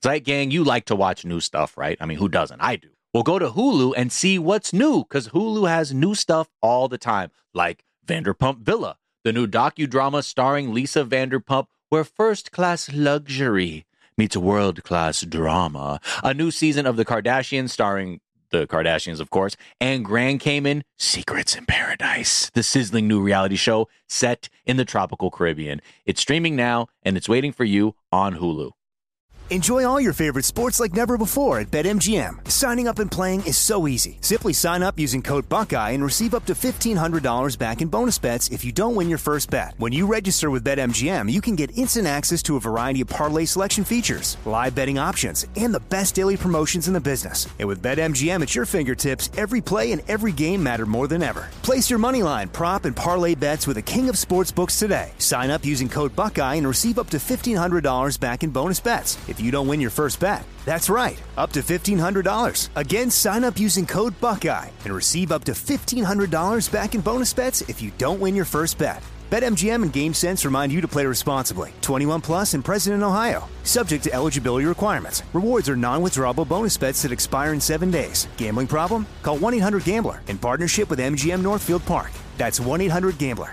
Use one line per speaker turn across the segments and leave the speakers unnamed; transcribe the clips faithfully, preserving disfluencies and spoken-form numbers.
Zeit Gang, you like to watch new stuff, right? I mean, who doesn't? I do. Well, go to Hulu and see what's new, because Hulu has new stuff all the time, like Vanderpump Villa, the new docudrama starring Lisa Vanderpump, where first-class luxury meets world-class drama. A new season of The Kardashians starring the Kardashians, of course, and Grand Cayman, Secrets in Paradise, the sizzling new reality show set in the tropical Caribbean. It's streaming now, and it's waiting for you on Hulu.
Enjoy all your favorite sports like never before at BetMGM. Signing up and playing is so easy. Simply sign up using code Buckeye and receive up to fifteen hundred dollars back in bonus bets if you don't win your first bet. When you register with BetMGM, you can get instant access to a variety of parlay selection features, live betting options, and the best daily promotions in the business. And with BetMGM at your fingertips, every play and every game matter more than ever. Place your moneyline, prop, and parlay bets with the king of sportsbooks today. Sign up using code Buckeye and receive up to fifteen hundred dollars back in bonus bets if you don't win your first bet. That's right, up to fifteen hundred dollars. Again, sign up using code Buckeye and receive up to fifteen hundred dollars back in bonus bets if you don't win your first bet. BetMGM and GameSense remind you to play responsibly. twenty-one plus and present in Ohio. Subject to eligibility requirements. Rewards are non-withdrawable bonus bets that expire in seven days. Gambling problem? Call one eight hundred gambler in partnership with M G M Northfield Park. That's one eight hundred gambler.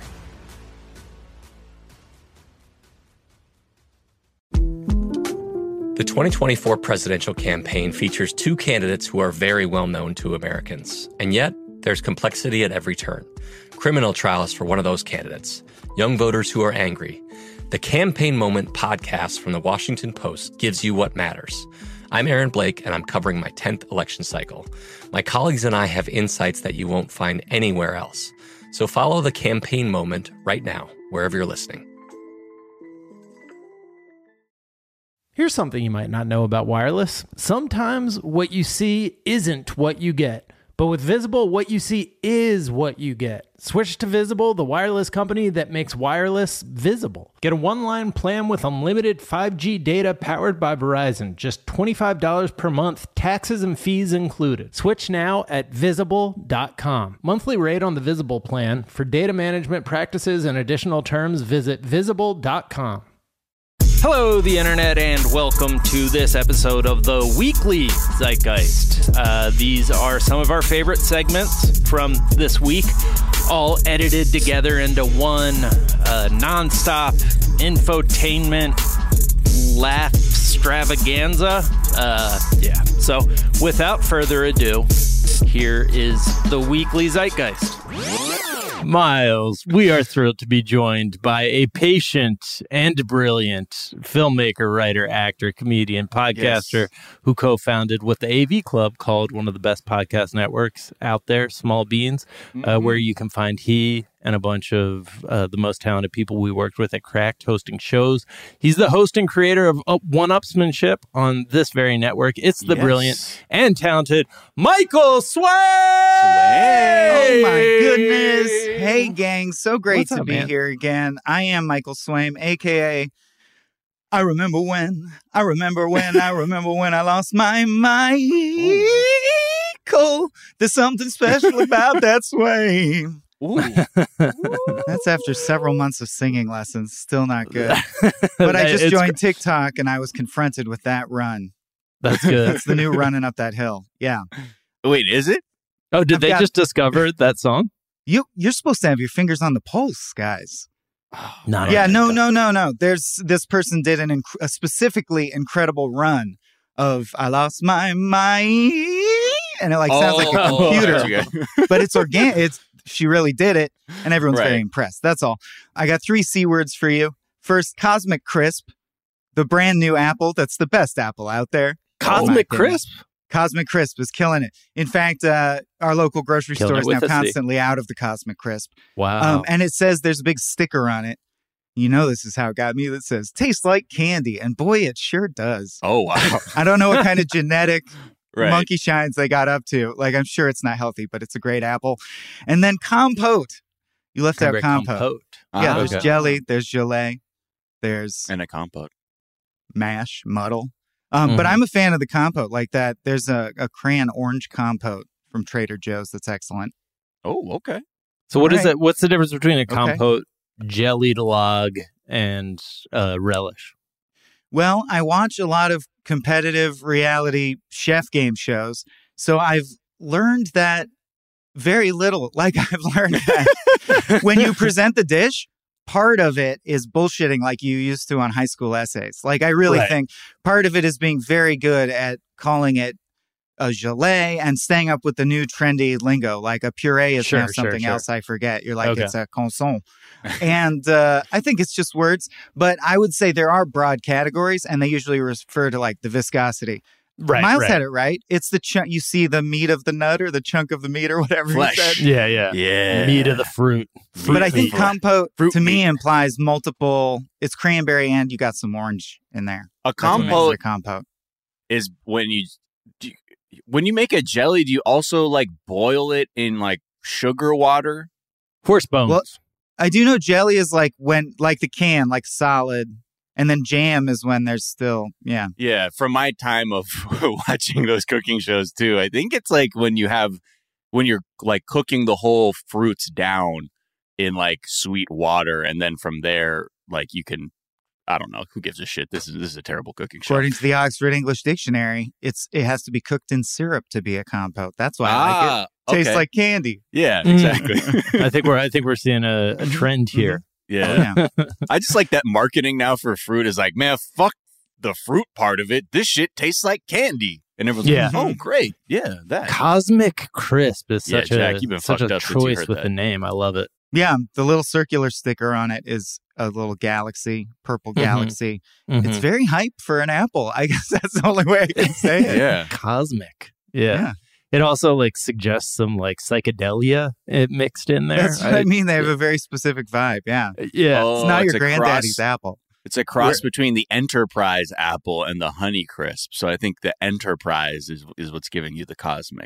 The twenty twenty-four presidential campaign features two candidates who are very well known to Americans. And yet, there's complexity at every turn. Criminal trials for one of those candidates. Young voters who are angry. The Campaign Moment podcast from the Washington Post gives you what matters. I'm Aaron Blake, and I'm covering my tenth election cycle. My colleagues and I have insights that you won't find anywhere else. So follow The Campaign Moment right now, wherever you're listening.
Here's something you might not know about wireless. Sometimes what you see isn't what you get. But with Visible, what you see is what you get. Switch to Visible, the wireless company that makes wireless visible. Get a one-line plan with unlimited five G data powered by Verizon. Just twenty-five dollars per month, taxes and fees included. Switch now at visible dot com. Monthly rate on the Visible plan. For data management practices and additional terms, visit visible dot com. Hello, the internet, and welcome to this episode of the Weekly Zeitgeist. Uh, these are some of our favorite segments from this week, all edited together into one uh, nonstop infotainment laugh extravaganza. Uh, yeah, so without further ado, here is the Weekly Zeitgeist. Miles, we are thrilled to be joined by a patient and brilliant filmmaker, writer, actor, comedian, podcaster yes. who co-founded what the A V Club called one of the best podcast networks out there, Small Beans, mm-hmm. uh, where you can find he and a bunch of uh, the most talented people we worked with at Cracked hosting shows. He's the host and creator of uh, One-Upsmanship on this very network. It's the yes. brilliant and talented Michael Sway!
Oh, my goodness. Hey, gang. So great
What's
to
up,
be
man?
here again. I am Michael Swaim, a k a. I remember when, I remember when, I remember when I lost my Michael. There's something special about that sway. Ooh. That's after several months of singing lessons. Still not good. But I just joined TikTok and I was confronted with that run.
That's good.
That's the new running up that hill. Yeah.
Wait, is it?
Oh, did
I've
they
got-
just discover that song?
You, you're supposed to have your fingers on the pulse, guys.
Not
Yeah,
on
no,
that.
no, no, no. There's this person did an inc- a specifically incredible run of I lost my mind, and it like sounds like a
Oh,
computer,
okay.
but it's organic. It's she really did it, and everyone's
Right.
very impressed. That's all. I got three C words for you. First, Cosmic Crisp, the brand new Apple. That's the best Apple out there.
Cosmic
Oh, my goodness.
Crisp?
Cosmic Crisp is killing it. In fact, uh, our local grocery
Killing
store
it
is now
with a C.
constantly out of the Cosmic Crisp.
Wow.
Um, and it says there's a big sticker on it. You know, this is how it got me that says tastes like candy. And boy, it sure does.
Oh, wow.
I don't know what kind of genetic
Right.
monkey shines they got up to. Like, I'm sure it's not healthy, but it's a great apple. And then compote. You left out
Cranberry
compote.
compote.
Yeah,
Ah,
there's
okay.
jelly, there's gelée, there's
And a compote.
mash, muddle. Um,
Mhm.
But I'm a fan of the compote like that. There's a, a crayon orange compote from Trader Joe's that's excellent.
Oh, okay.
So what
All
is
right.
it? What's the difference between a
Okay.
compote, jellied log, and uh, relish?
Well, I watch a lot of competitive reality chef game shows. So I've learned that very little. Like I've learned that when you present the dish, part of it is bullshitting like you used to on high school essays. Like I really
Right.
think part of it is being very good at calling it a gelée and staying up with the new trendy lingo. Like a puree is
Sure,
now
sure,
something
sure.
else I forget. You're like,
Okay.
it's a consomme. And uh, I think it's just words. But I would say there are broad categories and they usually refer to like the viscosity.
Right.
Miles
right.
had it right. It's the chunk. You see the meat of the nut or the chunk of the meat or whatever
Flesh.
he said.
Yeah, yeah.
Yeah.
Meat of the fruit. fruit
But I think
meat.
compote
Fruit
to me
meat.
implies multiple. It's cranberry and you got some orange in there.
A
That's what makes it
compote
a compote.
is when you do you- when you make a jelly. Do you also like boil it in like sugar water?
horse bones.
Well, I do know jelly is like when, like the can, like solid. And then jam is when there's still, yeah.
Yeah, from my time of watching those cooking shows too, I think it's like when you have when you're like cooking the whole fruits down in like sweet water, and then from there, like you can, I don't know, who gives a shit? This is this is a terrible cooking show.
According to the Oxford English Dictionary, it's it has to be cooked in syrup to be a compote. That's why I like it.
ah,
Tastes
okay.
like candy.
yeah,
Mm.
exactly.
I think we're I think we're seeing a, a trend here.
yeah.
Oh, yeah.
I just like that marketing now for fruit is like, man, fuck the fruit part of it. This shit tastes like candy. And everyone's
Yeah.
like, oh, great. Yeah, that.
Cosmic Crisp is
Yeah,
such
Jack,
a
you've been
such
fucked
a
up since you
choice
heard
with
that.
the name. I love it.
Yeah, the little circular sticker on it is a little galaxy, purple
Mhm.
galaxy.
Mhm.
It's very hype for an apple. I guess that's the only way I can say it.
Yeah.
Cosmic. Yeah.
Yeah.
It also like suggests some like psychedelia it mixed in there.
That's what I, mean. They have a very specific vibe. Yeah.
Yeah.
Oh,
It's not
it's
your
a
granddaddy's
cross-
apple.
It's a cross between the Enterprise apple and the Honey Crisp. So I think the Enterprise is is what's giving you the cosmic.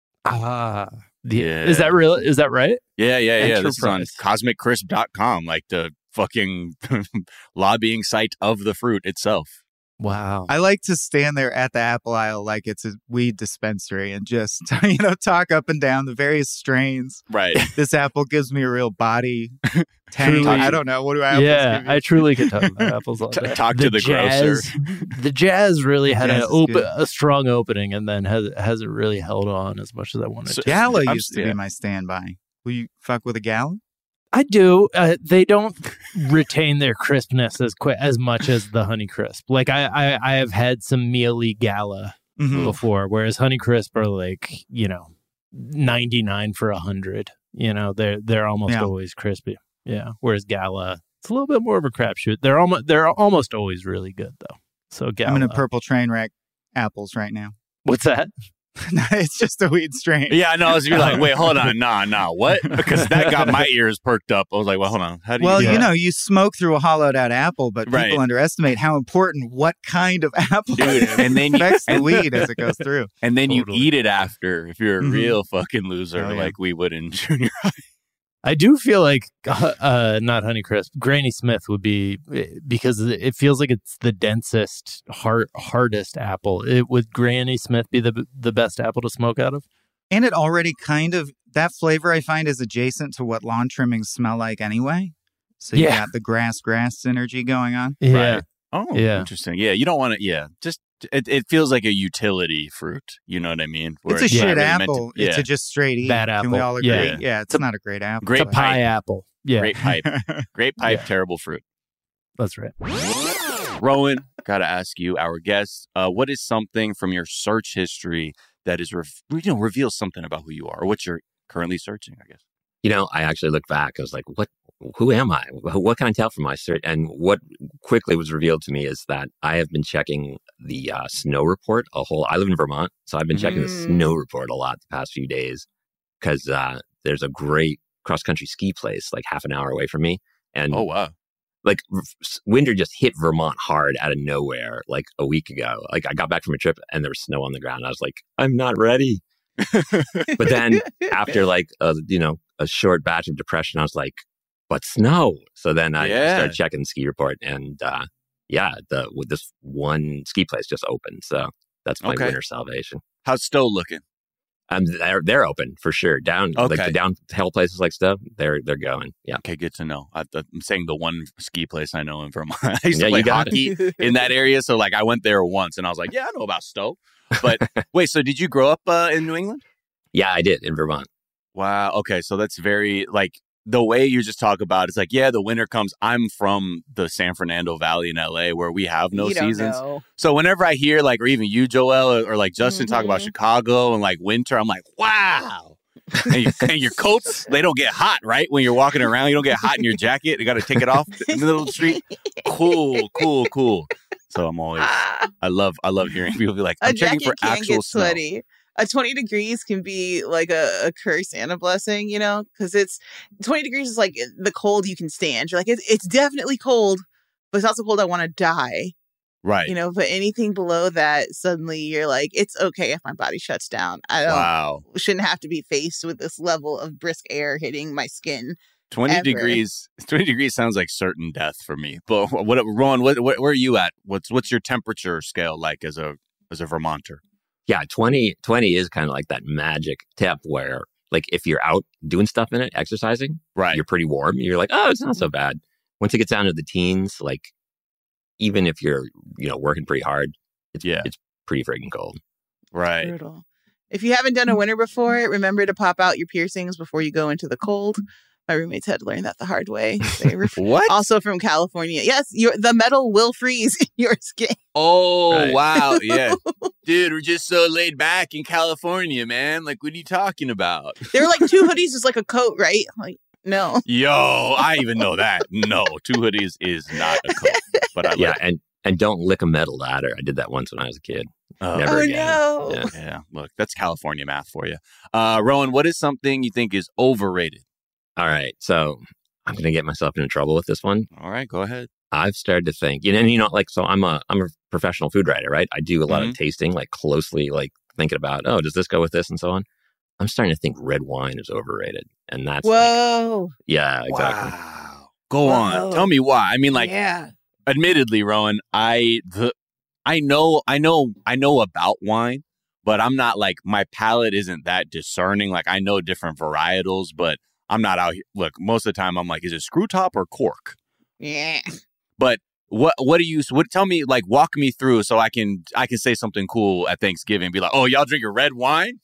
Ah. The,
Yeah.
Is that real? Is that right?
Yeah, yeah, yeah. This is on
Enterprise.
cosmic crisp dot com, like the fucking lobbying site of the fruit itself.
Wow.
I like to stand there at the apple aisle like it's a weed dispensary and just, you know, talk up and down the various strains.
Right.
This apple gives me a real body tang.
Truly.
I don't know. What do apples
yeah,
give you?
I truly could talk about apples all
T-
day.
talk to the grocer.
jazz, The jazz really had
Jazz
an
is
open,
good.
a strong opening, and then has hasn't really held on as much as I wanted
So-
to.
Gala
I'm-
used to
yeah.
be my standby. Will you fuck with a gala?
I do. Uh, they don't retain their crispness as quick as much as the Honey Crisp. Like I, I, I have had some mealy Gala
Mhm.
before, whereas Honey Crisp are like, you know, ninety nine for a hundred. You know, they're they're almost
Yeah.
always crispy. Yeah. Whereas Gala, it's a little bit more of a crapshoot. They're almost they're almost always really good though. So Gala.
I'm in a purple train wreck apples right now.
What's that?
It's just a weed strain.
Yeah, I know. I was gonna be like, wait, hold on, nah, nah, what? Because that got my ears perked up. I was like, well, hold on. How do you?
Well,
do
you
that?
know, you smoke through a hollowed out apple, but
Right.
people underestimate how important what kind of apple
Dude,
it is.
and then
It
you-
affects the
and-
weed as it goes through.
and then
Totally.
you eat it after. If you're a
Mhm.
real fucking loser,
Oh, yeah.
like we would in junior high.
I do feel like uh, uh, not Honey Crisp, Granny Smith would be because it feels like it's the densest, hard, hardest apple. It, would Granny Smith be the the best apple to smoke out of?
And it already kind of, that flavor I find is adjacent to what lawn trimmings smell like anyway. So you
Yeah.
got the grass grass synergy going on.
Yeah,
Right. Oh,
Yeah.
interesting. Yeah, you don't want to. Yeah, just it, it feels like a utility fruit. You know what I mean? Where
It's a
not
shit
really meant to-
apple.
yeah,
It's a just straight eat.
Bad
Can we
apple.
all agree?
Yeah.
Yeah, it's not a great apple.
Great
it's a pie
pipe.
apple. Yeah,
great pipe, great pipe,
Yeah.
terrible fruit.
that's right.
Rowan, gotta ask you, our guest, uh, what is something from your search history that is, re- you know, reveals something about who you are, or what you're currently searching? I guess.
You know, I actually looked back. I was like, what, who am I? Wh- What can I tell from my search? And what quickly was revealed to me is that I have been checking the uh, snow report a whole, I live in Vermont. So I've been checking the
Mm.
snow report a lot the past few days because uh, there's a great cross country ski place like half an hour away from me. And
Oh wow.
like v- s- winter just hit Vermont hard out of nowhere like a week ago. Like I got back from a trip and there was snow on the ground. I was like, I'm not ready. But then after like a, you know, a short batch of depression, I was like, but snow. So then I
Yeah.
started checking the ski report and uh, yeah, the with this one ski place just opened. So that's my
Okay.
winter salvation.
How's Stowe looking?
Um, they're they're open for sure. Down
Okay.
like the downhill places like stuff. They're they're going. Yeah.
Okay, good to know. I, I'm saying the one ski place I know in Vermont. I used
Yeah,
to play
you got
hockey in that area, so like I went there once, and I was like, yeah, I know about Stowe. But wait, so did you grow up uh, in New England?
Yeah, I did in Vermont.
Wow. Okay, so that's very like the way you just talk about. It's like, yeah, the winter comes. I'm from the San Fernando Valley in L A, where we have no
You don't
seasons.
know.
So whenever I hear like, or even you, Joelle, or, or like Justin talk about
Mhm.
Chicago and like winter, I'm like, wow. and, your, and your coats, they don't get hot, right? When you're walking around, you don't get hot in your jacket. You got to take it off in the middle of the street. Cool, cool, cool. So I'm always, I love, I love hearing people be like,
A
I'm checking
jacket
for
can
actual
get
snow.
sweaty. A twenty degrees can be like a, a curse and a blessing, you know, because it's twenty degrees is like the cold you can stand. You're like, it's, it's definitely cold, but it's also cold. I want to die,
Right.
you know, but anything below that, suddenly you're like, it's okay if my body shuts down. I don't,
Wow.
shouldn't have to be faced with this level of brisk air hitting my skin.
twenty
ever.
degrees, twenty degrees sounds like certain death for me. But what, Ron, what, what, where are you at? What's, what's your temperature scale like as a, as a Vermonter?
Yeah, twenty, twenty is kind of like that magic temp where, like, if you're out doing stuff in it, exercising,
Right.
you're pretty warm. You're like, oh, it's not so bad. Once it gets down to the teens, like, even if you're, you know, working pretty hard, it's
Yeah.
it's pretty freaking cold.
Right.
Brutal. If you haven't done a winter before, remember to pop out your piercings before you go into the cold. My roommates had to learn that the hard way. They were
What?
also from California. Yes, your the metal will freeze in your skin.
Oh,
Right.
wow. Yeah. Dude, we're just so laid back in California, man. Like, what are you talking about?
There were like two hoodies, just like a coat, right? I'm like, no.
Yo, I even know that. No, two hoodies is not a coat. But I
Yeah,
like
and and don't lick a metal ladder. I did that once when I was a kid.
Oh,
Never
Oh
again.
no.
Yeah.
yeah. Look, that's California math for you. Uh, Rowan, what is something you think is overrated?
All right, so I'm gonna get myself into trouble with this one.
All right, go ahead.
I've started to think, you know, and, you know, like, so I'm a I'm a professional food writer, right? I do a lot
Mhm.
of tasting, like closely, like thinking about, oh, does this go with this and so on. I'm starting to think red wine is overrated, and that's like,
Whoa.
yeah, exactly.
Wow. Go
Whoa.
on. Tell me why. I mean, like,
yeah.
admittedly, Rowan, I the I know I know I know about wine, but I'm not like my palate isn't that discerning. Like I know different varietals, but I'm not out here. Look, most of the time I'm like, is it screw top or cork?
Yeah.
But what what do you what tell me like walk me through so I can I can say something cool at Thanksgiving, be like, oh, y'all drinking red wine?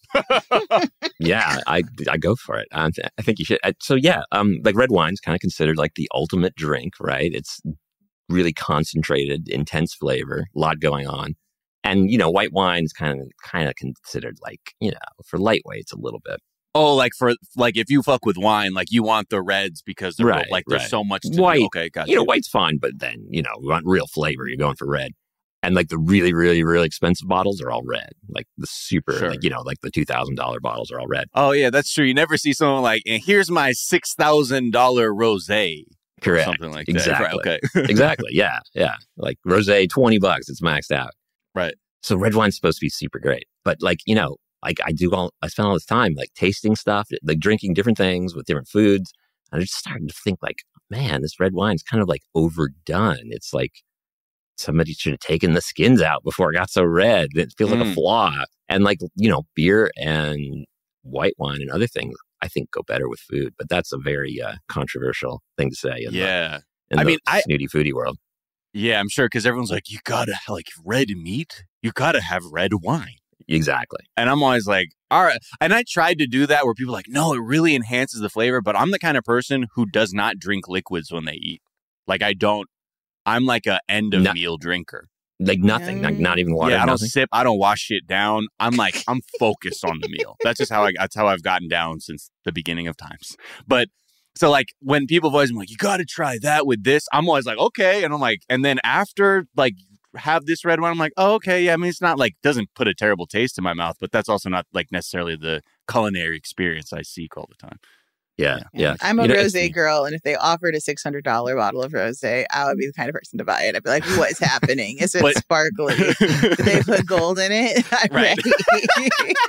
Yeah, I I go for it. I, th- I think you should. Uh, So yeah, um, like red wine's kind of considered like the ultimate drink, right? It's really concentrated, intense flavor, a lot going on, and you know, white wine's kind of kind of considered like, you know, for lightweights a little bit.
Oh, like for like if you fuck with wine, like you want the reds because they're
Right,
like there's
right.
so much to
White,
do. Okay, gotcha.
You know, white's fine, but then you know, you want real flavor, you're going for red. And like the really, really, really expensive bottles are all red. Like the super,
Sure.
like, you know, like the two thousand dollar bottles are all red.
Oh yeah, that's true. You never see someone like, and here's my six thousand dollar rosé, or
Correct.
something like
Exactly.
that. Right, okay,
Exactly. Yeah. Yeah. Like rosé, twenty bucks. It's maxed out.
right.
So red wine's supposed to be super great. But like, you know, like I do all, I spend all this time like tasting stuff, like drinking different things with different foods. And I just started to think like, man, this red wine's kind of like overdone. It's like somebody should have taken the skins out before it got so red. It feels like a
Mm.
flaw. And like, you know, beer and white wine and other things, I think go better with food. But that's a very uh, controversial thing to say in
Yeah,
the, in
I
the
mean, I-
snooty foodie world.
yeah, I'm sure because everyone's like, you gotta like red meat, you gotta have red wine.
Exactly.
And I'm always like, all right. And I tried to do that where people are like, no, it really enhances the flavor. But I'm the kind of person who does not drink liquids when they eat. Like I don't, I'm like a end of
No.
meal drinker.
Like nothing, not, not even water.
yeah, I don't
nothing.
sip. I don't wash shit down. I'm like, I'm focused on the meal. That's just how I, that's how I've gotten down since the beginning of times. But so like when people have always been like, you got to try that with this, I'm always like, okay. And I'm like, and then after like have this red wine, I'm like, oh, okay. Yeah. I mean, it's not like, doesn't put a terrible taste in my mouth, but that's also not like necessarily the culinary experience I seek all the time.
Yeah, yeah.
I'm a
You know, it's-
rosé girl, and if they offered a six hundred dollar bottle of rosé, I would be the kind of person to buy it. I'd be like, what is happening? Is it
But-
sparkly? Did they put gold in it? I'm
Right.
ready.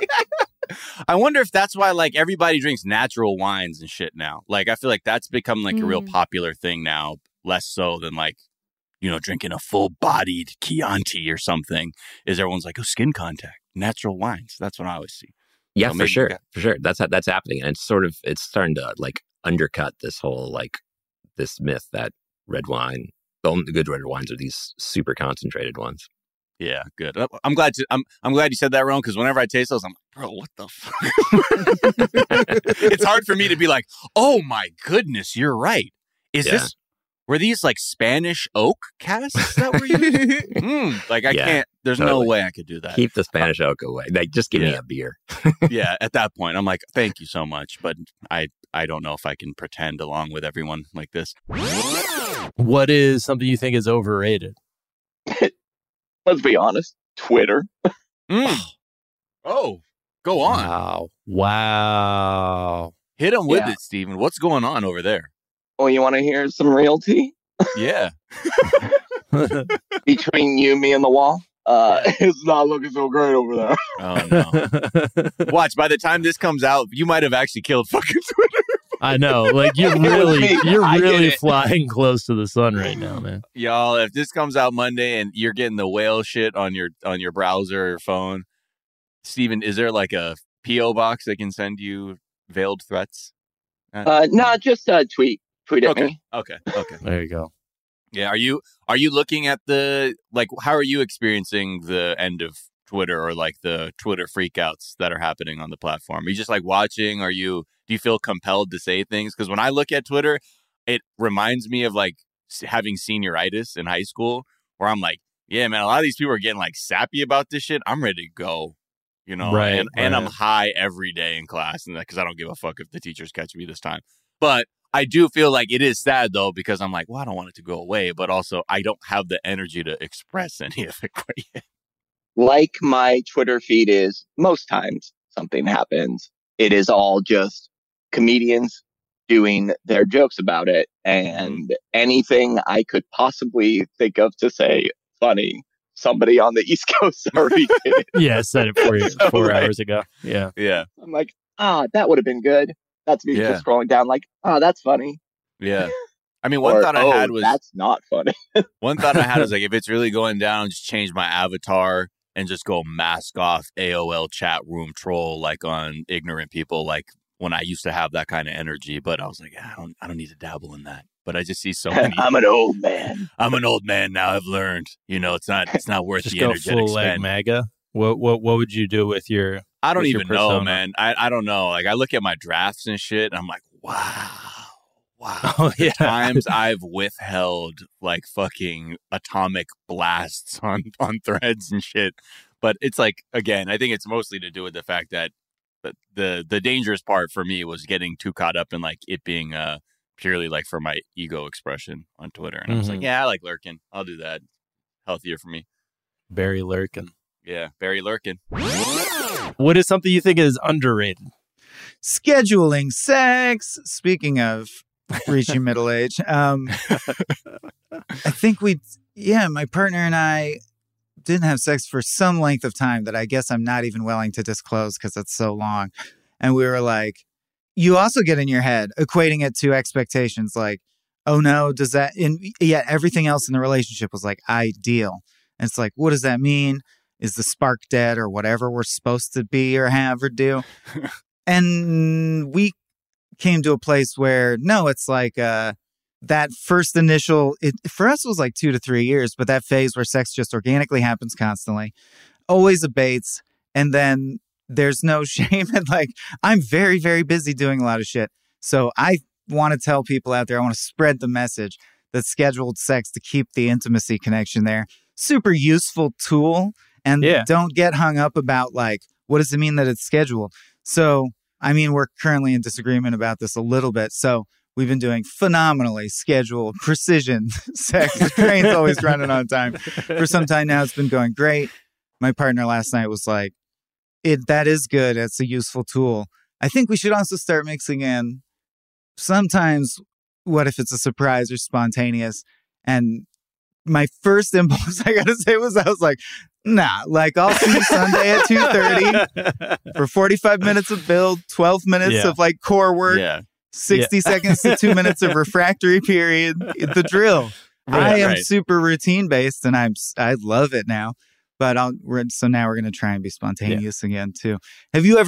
I wonder if that's why like everybody drinks natural wines and shit now. Like I feel like that's become like a real
Mm.
popular thing now, less so than like, you know, drinking a full bodied Chianti or something. Is everyone's like, oh, skin contact, natural wines. That's what I always see.
Yeah,
So
for
maybe-
sure, for sure. That's that's happening, and it's sort of it's starting to like undercut this whole like this myth that red wine, the only good red wines are these super concentrated ones.
Yeah, good. Uh, I'm glad to, I'm I'm glad you said that, Ron, because whenever I taste those, I'm like, bro, what the fuck? It's hard for me to be like, oh my goodness, you're right. Is
Yeah.
this were these like Spanish oak casks that were used? mm, like I
Yeah,
can't. There's
totally.
no way I could do that.
Keep the Spanish oak away. Like, just give me
Yeah.
a beer.
Yeah, at that point, I'm like, thank you so much, but I I don't know if I can pretend along with everyone like this.
What is something you think is overrated?
Let's be honest. Twitter.
Mm. Oh, go on.
Wow. Wow.
Hit him with
Yeah.
it, Steven. What's going on over there?
Oh, you want to hear some real tea?
Yeah.
Between you, me, and the wall? Uh, it's not looking so great over there.
Oh no. Watch, by the time this comes out, you might have actually killed fucking Twitter.
I know. Like you're
It was
really
me.
you're
I did
really
it.
flying close to the sun right now, man.
Y'all, if this comes out Monday and you're getting the whale shit on your on your browser or your phone, Steven, is there like a P O box that can send you veiled threats?
Uh, no, just uh, tweet. Tweet at
Okay.
me.
Okay. Okay.
There you go.
Yeah. Are you are you looking at the like how are you experiencing the end of Twitter or like the Twitter freakouts that are happening on the platform? Are you just like watching? Are you do you feel compelled to say things? Because when I look at Twitter, it reminds me of like s- having senioritis in high school, where I'm like, yeah, man, a lot of these people are getting like sappy about this shit. I'm ready to go, you know,
Right,
and and I'm
right.
high every day in class, and because I don't give a fuck if the teachers catch me this time. But I do feel like it is sad though, because I'm like, well, I don't want it to go away, but also I don't have the energy to express any of it quite yet.
Like my Twitter feed is, most times something happens. It is all just comedians doing their jokes about it. And anything I could possibly think of to say funny, somebody on the East Coast already did it.
Yeah, I said it for you
So,
four
like-
hours ago. Yeah.
Yeah,
I'm like, ah, that would have been good. That's me
Yeah.
just scrolling down like, ah, that's funny.
yeah. I mean, one
Or,
thought I
oh,
had was
that's not funny.
one thought I had was like, if it's really going down, just change my avatar and just go mask off A O L chat room troll like on ignorant people, like when I used to have that kind of energy. But I was like, I don't, I don't need to dabble in that. But I just see so many.
I'm an old man.
I'm an old man now. I've learned, you know, it's not, it's not worth
Just
the
go
energetic
full leg
spend.
MAGA. What what what would you do with your
I don't
with your
even know,
persona?
man. I, I don't know. Like I look at my drafts and shit, and I'm like, wow, wow.
Oh
The
yeah.
times I've withheld like fucking atomic blasts on on threads and shit. But it's like, again, I think it's mostly to do with the fact that the the, the dangerous part for me was getting too caught up in like it being uh purely like for my ego expression on Twitter, and I was like,
Mhm.
yeah, I like lurking. I'll do that. Healthier for me.
Barry Lurkin.
Yeah, Barry lurking.
What is something you think is underrated?
Scheduling sex. Speaking of reaching middle age, um, I think we, yeah, my partner and I didn't have sex for some length of time that I guess I'm not even willing to disclose because it's so long. And we were like, you also get in your head equating it to expectations like, oh no, does that, and yet everything else in the relationship was like ideal. And it's like, what does that mean? Is the spark dead or whatever we're supposed to be or have or do? And we came to a place where, no, it's like uh, that first initial, it, for us, it was like two to three years, but that phase where sex just organically happens constantly, always abates. And then there's no shame. And like, I'm very, very busy doing a lot of shit. So I want to tell people out there, I want to spread the message that scheduled sex to keep the intimacy connection there. Super useful tool. And
Yeah.
don't get hung up about like, what does it mean that it's scheduled? So, I mean, we're currently in disagreement about this a little bit. So we've been doing phenomenally scheduled precision sex. The train's always running on time. For some time now, it's been going great. My partner last night was like, "It that is good. It's a useful tool. I think we should also start mixing in sometimes what if it's a surprise or spontaneous." And my first impulse, I gotta say, was I was like, nah, like I'll see you Sunday at two thirty for forty-five minutes of build, twelve minutes
Yeah.
of like core work,
Yeah.
sixty seconds to two minutes of refractory period, the drill. I
Right,
am
right.
super routine based and I'm, s- I love it now, but I'll, we're, so now we're going to try and be spontaneous again too. Have you ever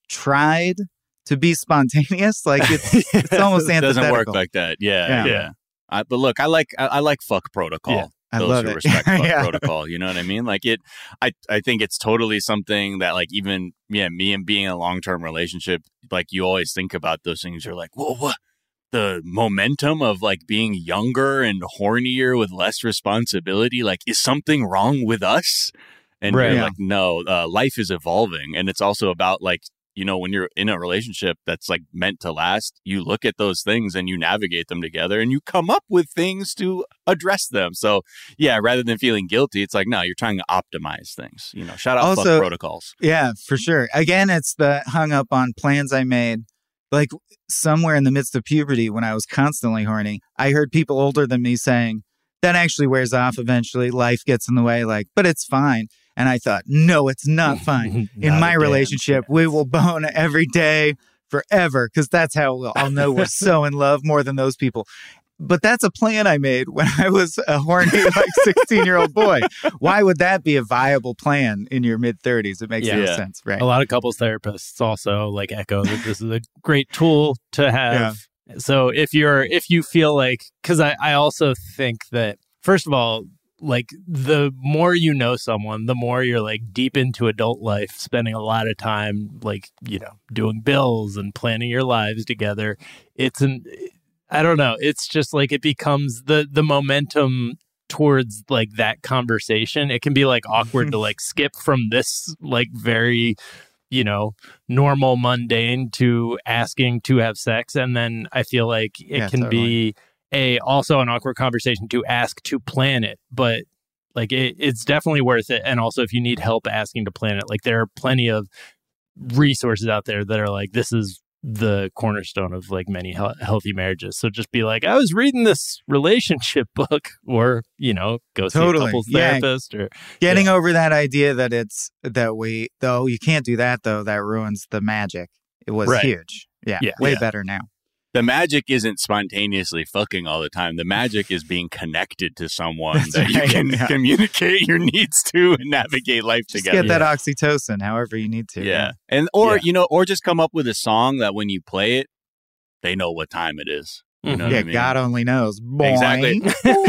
tried to be spontaneous. Like it's it's almost
it doesn't
antithetical.
work like that. Yeah,
Yeah.
yeah.
Yeah.
I, but look, I like I, I like fuck protocol.
Yeah,
I
Those
love
who
it.
respect fuck
Yeah.
protocol. You know what I mean? Like it. I I think it's totally something that like even yeah me and being in a long term relationship, like you always think about those things. You're like, whoa, what? The momentum of like being younger and hornier with less responsibility, like is something wrong with us? And
Right.
you're
Yeah.
like, no, uh, life is evolving. And it's also about like, you know, when you're in a relationship that's like meant to last, you look at those things and you navigate them together and you come up with things to address them. So yeah, rather than feeling guilty, it's like, no, you're trying to optimize things, you know, shout out
Also-
fuck protocols.
Yeah, for sure. Again, it's the hung up on plans I made. Like somewhere in the midst of puberty when I was constantly horny, I heard people older than me saying, that actually wears off eventually. Life gets in the way, like, but it's fine. And I thought, no, it's not fine.
Not
In
a
my
damn
relationship,
chance.
we will bone every day forever because that's how we'll, I'll know we're so in love more than those people. But that's a plan I made when I was a horny, like sixteen-year-old boy. Why would that be a viable plan in your mid-thirties? It makes no
Yeah.
sense, right?
A lot of couples therapists also like echo that this is a great tool to have. So if you're if you feel like, because I, I also think that first of all, like the more you know someone, the more you're like deep into adult life, spending a lot of time like, you know, doing bills and planning your lives together. It's an I don't know. It's just like it becomes the the momentum towards like that conversation. It can be like awkward to like skip from this like very, you know, normal mundane to asking to have sex. And then I feel like it
Yeah,
can
totally.
be a also an awkward conversation to ask to plan it. But like it, it's definitely worth it. And also if you need help asking to plan it, like there are plenty of resources out there that are like, this is the cornerstone of like many he- healthy marriages. So just be like, I was reading this relationship book, or, you know, go see
Totally.
a couples
Yeah.
therapist or
Getting
Yeah.
over that idea that it's that we though you can't do that though that ruins the magic. It was
Right.
huge. Yeah,
Yeah.
way
Yeah.
better now.
The magic isn't spontaneously fucking all the time. The magic is being connected to someone
That's
that you
right,
can
yeah.
communicate your needs to and navigate life
Just
together.
get that oxytocin, however you need to.
Yeah. And or
Yeah.
you know, or just come up with a song that when you play it, they know what time it is. You know
Mhm.
what
Yeah,
I mean?
God only knows. Boing.
Exactly.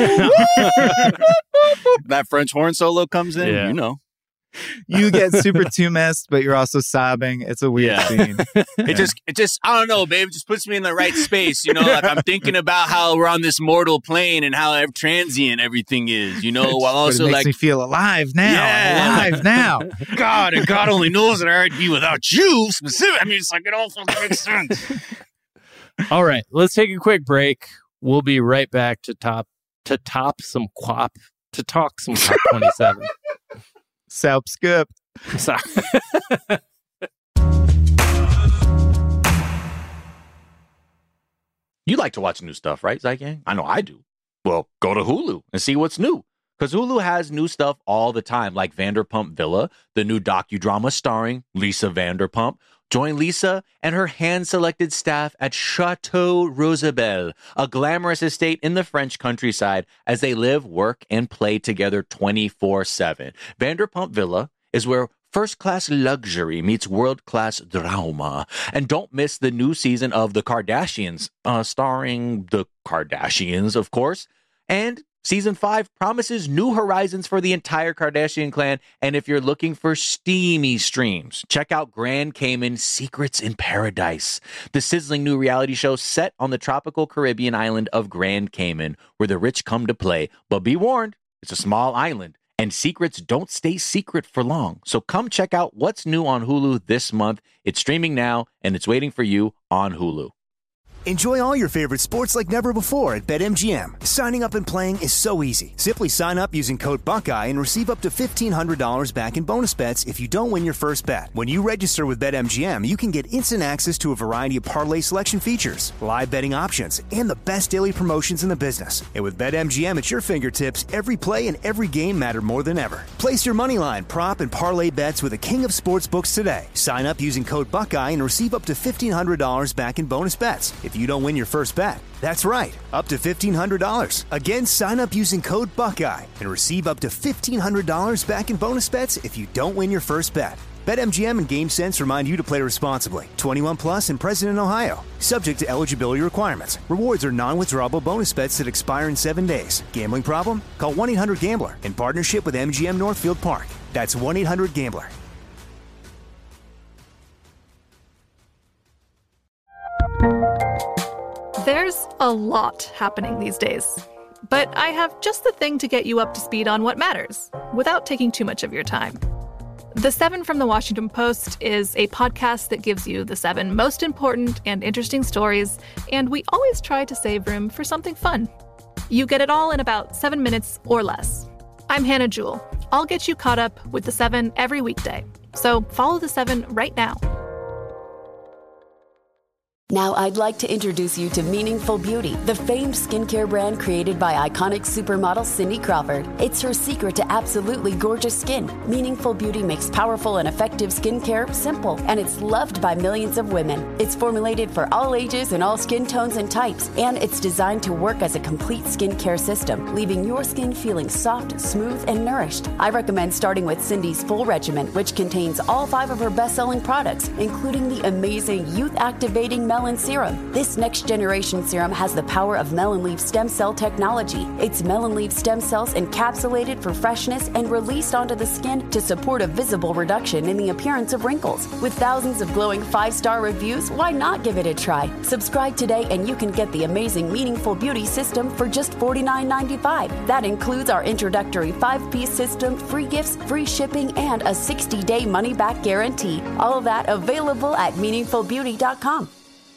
That French horn solo comes in,
Yeah.
you know.
You get super two messed, but you're also sobbing. It's a weird
Yeah.
scene.
It just it just I don't know, babe, it just puts me in the right space, you know, like I'm thinking about how we're on this mortal plane and how transient everything is, you know, while
But
also
it makes
like
me feel alive now.
Yeah.
Alive now.
God, and God only knows that I'd be without you specific. I mean, it's like it all fucking makes sense.
All right, let's take a quick break. We'll be right back to top to top some quap to talk some Quap twenty-seven.
Selp skip.
Sorry.
You like to watch new stuff, right, Zygang? I know I do. Well, go to Hulu and see what's new. Because Hulu has new stuff all the time, like Vanderpump Villa, the new docudrama starring Lisa Vanderpump. Join Lisa and her hand-selected staff at Chateau Rosabelle, a glamorous estate in the French countryside, as they live, work, and play together twenty-four seven. Vanderpump Villa is where first-class luxury meets world-class drama. And don't miss the new season of The Kardashians, uh, starring the Kardashians, of course. And season five promises new horizons for the entire Kardashian clan. And if you're looking for steamy streams, check out Grand Cayman Secrets in Paradise, the sizzling new reality show set on the tropical Caribbean island of Grand Cayman, where the rich come to play. But be warned, it's a small island, and secrets don't stay secret for long. So come check out what's new on Hulu this month. It's streaming now, and it's waiting for you on Hulu.
Enjoy all your favorite sports like never before at BetMGM. Signing up and playing is so easy. Simply sign up using code Buckeye and receive up to fifteen hundred dollars back in bonus bets if you don't win your first bet. When you register with BetMGM, you can get instant access to a variety of parlay selection features, live betting options, and the best daily promotions in the business. And with BetMGM at your fingertips, every play and every game matter more than ever. Place your moneyline, prop, and parlay bets with the king of sportsbooks today. Sign up using code Buckeye and receive up to fifteen hundred dollars back in bonus bets if you don't win your first bet. That's right, up to fifteen hundred dollars. Again, sign up using code Buckeye and receive up to fifteen hundred dollars back in bonus bets if you don't win your first bet. BetMGM and GameSense remind you to play responsibly. twenty-one plus and present in Ohio. Subject to eligibility requirements. Rewards are non-withdrawable bonus bets that expire in seven days. Gambling problem? Call one eight hundred gambler in partnership with M G M Northfield Park. That's one eight hundred gambler.
There's a lot happening these days, but I have just the thing to get you up to speed on what matters without taking too much of your time. The Seven from the Washington Post is a podcast that gives you the seven most important and interesting stories, and we always try to save room for something fun. You get it all in about seven minutes or less. I'm Hannah Jewell. I'll get you caught up with the Seven every weekday. So follow the Seven right now.
Now I'd like to introduce you to Meaningful Beauty, the famed skincare brand created by iconic supermodel Cindy Crawford. It's her secret to absolutely gorgeous skin. Meaningful Beauty makes powerful and effective skincare simple, and it's loved by millions of women. It's formulated for all ages and all skin tones and types, and it's designed to work as a complete skincare system, leaving your skin feeling soft, smooth, and nourished. I recommend starting with Cindy's full regimen, which contains all five of her best-selling products, including the amazing youth-activating Melon Serum. This next-generation serum has the power of melon leaf stem cell technology. It's melon leaf stem cells encapsulated for freshness and released onto the skin to support a visible reduction in the appearance of wrinkles. With thousands of glowing five-star reviews, why not give it a try? Subscribe today and you can get the amazing Meaningful Beauty system for just forty-nine ninety-five. That includes our introductory five-piece system, free gifts, free shipping, and a sixty-day money-back guarantee. All of that available at meaningful beauty dot com.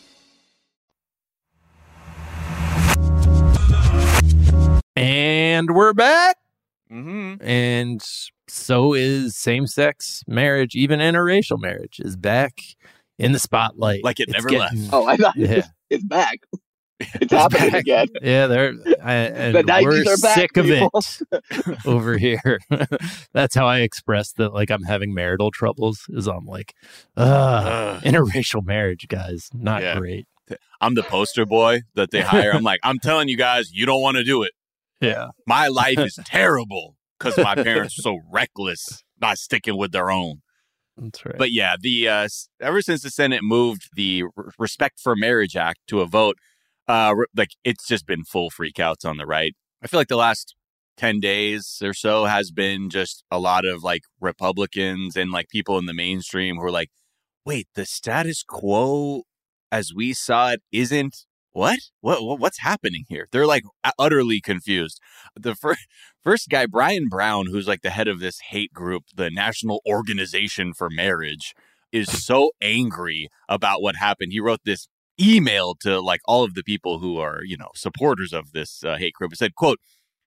And we're back.
Mm-hmm.
And so is same-sex marriage, even interracial marriage, is back in the spotlight.
Like it
It's
never
getting-
left.
Oh, I thought
Yeah.
it's back. It's happening
back.
again.
Yeah, they're I, and
The nineties
we're
are back,
sick of
people.
it over here. That's how I express that. Like I'm having marital troubles. Is I'm like, Ugh, interracial marriage, guys, not
Yeah.
great.
I'm the poster boy that they hire. I'm like, I'm telling you guys, you don't want to do it.
Yeah,
My life is terrible because my parents are so reckless, not sticking with their own.
that's right.
But yeah, the uh, s- ever since the Senate moved the R- Respect for Marriage Act to a vote, uh, re- like it's just been full freakouts on the right. I feel like the last ten days or so has been just a lot of like Republicans and like people in the mainstream who are like, wait, the status quo as we saw it isn't what? What, what what's happening here? They're like utterly confused. The first first guy, Brian Brown, who's like the head of this hate group, the National Organization for Marriage, is so angry about what happened. He wrote this email to like all of the people who are, you know, supporters of this uh, hate group. It said, quote,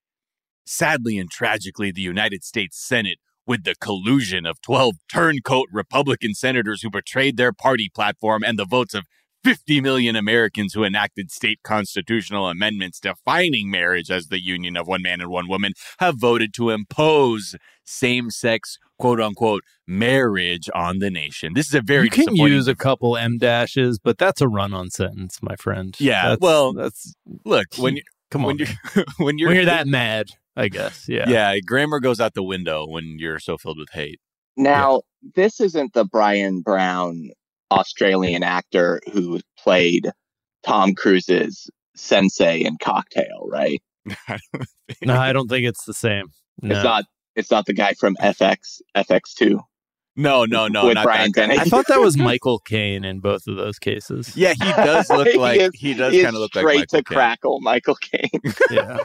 sadly and tragically, the United States Senate, with the collusion of twelve turncoat Republican senators who betrayed their party platform and the votes of fifty million Americans who enacted state constitutional amendments defining marriage as the union of one man and one woman, have voted to impose same-sex, quote-unquote, marriage on the nation. This is a very
you can
disappointing...
use a couple M dashes, but that's a run-on sentence, my friend.
Yeah,
That's-
well,
that's
Look, when you
come on.
when you're when you're
when you're that mad, I guess. Yeah.
yeah, grammar goes out the window when you're so filled with hate.
Now, this isn't the Brian Brown Australian actor who played Tom Cruise's sensei in Cocktail, right?
I don't think...
No, I don't think it's the same. No.
It's not. It's not the guy from F X F X two.
No, no, no,
With
not
Brian
that guy.
Denny.
I thought that was Michael Caine in both of those cases.
Yeah, he does look
He
like
is-
he does
he is
kind of look like
straight
Michael
to
Caine.
crackle, Michael Caine.
Yeah.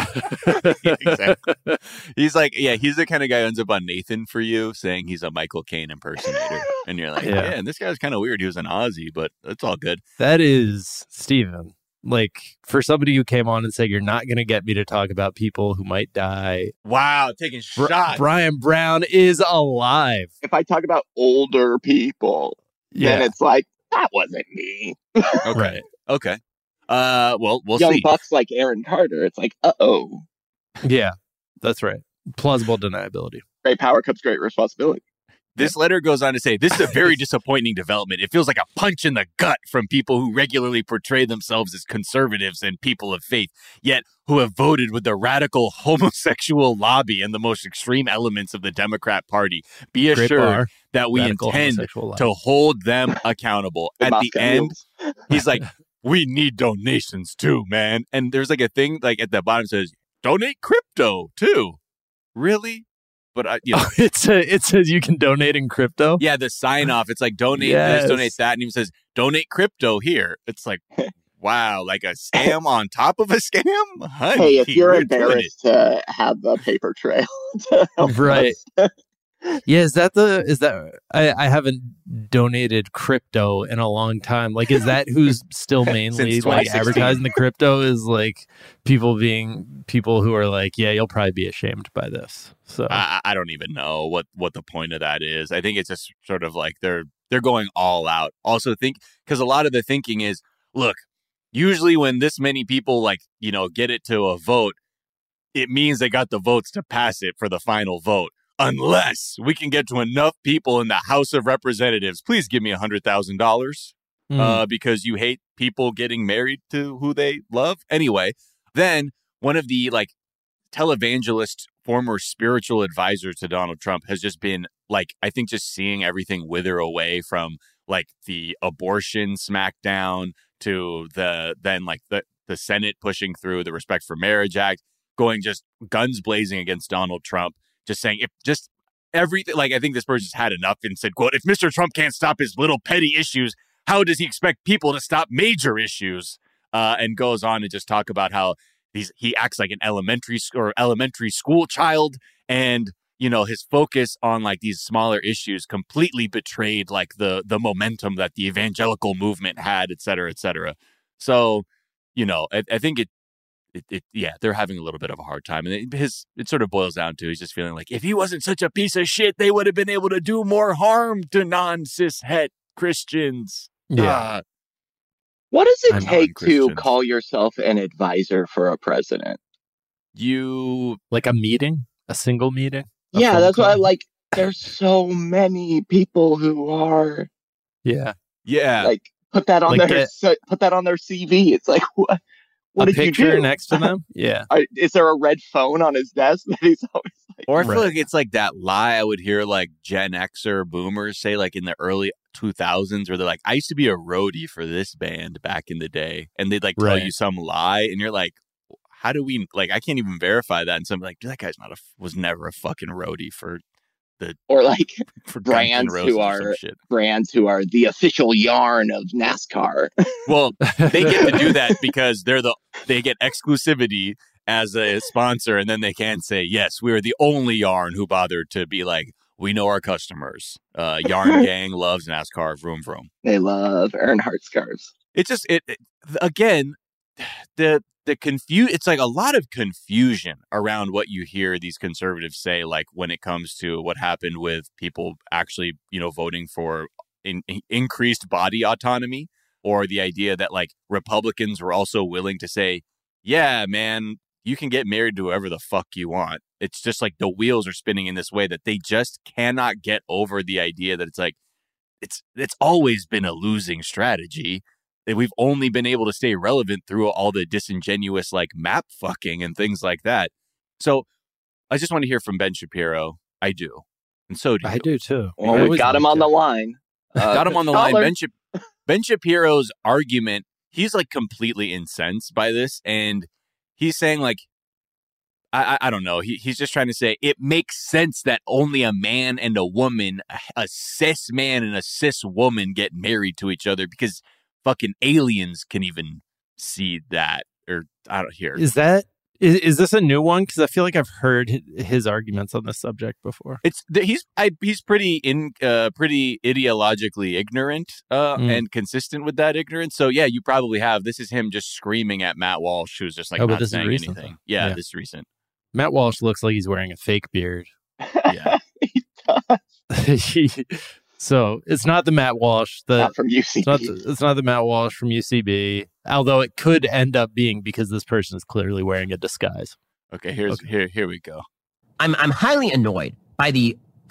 Exactly. He's like, yeah, he's the kind of guy who ends up on Nathan for You saying he's a Michael Caine impersonator. And you're like,
Yeah.
yeah, and this guy's kind of weird. He was an Aussie, but it's all good.
That is, Steven, like for somebody who came on and said, you're not going to get me to talk about people who might die.
Wow, taking
Bri-
shots.
Brian Brown is alive.
If I talk about older people, then
Yeah.
it's like that wasn't me.
Okay.
Right.
Okay. Uh, well, we'll
Young
see.
bucks like Aaron Carter. It's like, uh oh,
Yeah, that's right. Plausible deniability.
great power comes great responsibility.
This letter goes on to say, this is a very disappointing development. It feels like a punch in the gut from people who regularly portray themselves as conservatives and people of faith, yet who have voted with the radical homosexual lobby and the most extreme elements of the Democrat Party. Be
Great
assured
bar.
that we
Radical
intend
homosexual lobby.
to hold them accountable.
The
At the
Moscow
end,
Mules.
he's like, we need donations too, man. And there's like a thing like at the bottom says, donate crypto too. Really? But I, you know,
Oh, it's a, it says you can donate in crypto.
yeah, the sign off. It's like donate
Yes.
this, donate that, and he says donate crypto here. It's like, wow, like a scam on top of a scam. Honey,
Hey, if you're
we're doing it.
embarrassed to have a paper trail, to help
Right.
us.
Yeah, is that the is that I, I haven't donated crypto in a long time. Like, is that who's still mainly
Since
like
twenty sixteen.
advertising the crypto? Is like people being people who are like, yeah, you'll probably be ashamed by this. So
I, I don't even know what what the point of that is. I think it's just sort of like they're they're going all out. Also, think because a lot of the thinking is, look, usually when this many people like you know get it to a vote, it means they got the votes to pass it for the final vote. Unless we can get to enough people in the House of Representatives, please give me a hundred thousand dollars.
Mm.
Uh, because you hate people getting married to who they love. Anyway, then one of the like televangelist, former spiritual advisor to Donald Trump has just been like, I think just seeing everything wither away from like the abortion smackdown to the then like the, the Senate pushing through the Respect for Marriage Act, going just guns blazing against Donald Trump, just saying if just everything like I think this person's had enough and said, quote, if Mister Trump can't stop his little petty issues, how does he expect people to stop major issues? Uh, and goes on to just talk about how he's, he acts like an elementary sc- or elementary school child. And, you know, his focus on like these smaller issues completely betrayed like the the momentum that the evangelical movement had, et cetera, et cetera. So, you know, I, I think it, it, it, yeah, they're having a little bit of a hard time. And it, his, it sort of boils down to he's just feeling like if he wasn't such a piece of shit, they would have been able to do more harm to non-cis het Christians.
Yeah.
Uh,
What does it
I'm
take to
non-Christian.
call yourself an advisor for a president?
you
Like a meeting, a single meeting. A
Yeah,
phone
that's why I
call?
like. There's so many people who are
Yeah,
yeah.
like put that on
Like
their
that-
so- put that on their C V. It's like what? What
a
did you
picture
do?
next to them. Yeah,
Are, is there a red phone on his desk that he's always like?
Or I feel
Right.
like it's like that lie I would hear like Gen Xer boomers say like in the early two thousands where they're like, I used to be a roadie for this band back in the day. And they'd like tell
Right.
you some lie and you're like, how do we like, I can't even verify that. And somebody's like, dude, that guy's not a, was never a fucking roadie for,
Or like
for Guns N'
brands
Roses
who
or some
are
shit.
brands who are the official yarn of NASCAR.
Well, they get to do that because they're the, they get exclusivity as a sponsor. And then they can say, yes, we are the only yarn who bothered to be like, we know our customers. Uh, Yarn Gang loves NASCAR. Vroom vroom.
They love Earnhardt scarves.
It's just it, it again the the confu it's like a lot of confusion around what you hear these conservatives say, like when it comes to what happened with people actually, you know, voting for in, in- increased body autonomy, or the idea that like Republicans were also willing to say, yeah, man, you can get married to whoever the fuck you want. It's just like the wheels are spinning in this way that they just cannot get over the idea that it's like it's it's always been a losing strategy. That we've only been able to stay relevant through all the disingenuous like map fucking and things like that. So I just want to hear from Ben Shapiro. I do. And so do you.
I do too.
Well,
I
we
always
got him
like
on the
it.
line. Uh,
Got him on the line.
caller.
Ben, Shap- ben Shapiro's argument, he's like completely incensed by this. And he's saying like, I, I, I don't know. He, he's just trying to say it makes sense that only a man and a woman, a, a cis man and a cis woman get married to each other because fucking aliens can even see that. Or I don't hear.
Is that is, is this a new one? Because I feel like I've heard hi- his arguments on this subject before.
It's th- he's I, he's pretty in uh, pretty ideologically ignorant uh,
Mm.
and consistent with that ignorance. So yeah, you probably have. This is him just screaming at Matt Walsh, who's just like
Oh, but
not
this is
saying
recent,
anything.
though.
Yeah,
Yeah.
this is recent.
Matt Walsh looks like he's wearing a fake beard.
Yeah.
He does.
So it's not the Matt Walsh. The
Not from U C
it's not
B.
the, it's not the Matt Walsh from U C B. Although it could end up being because this person is clearly wearing a disguise.
Okay, here's
Okay.
here here we go.
I'm I'm highly annoyed by the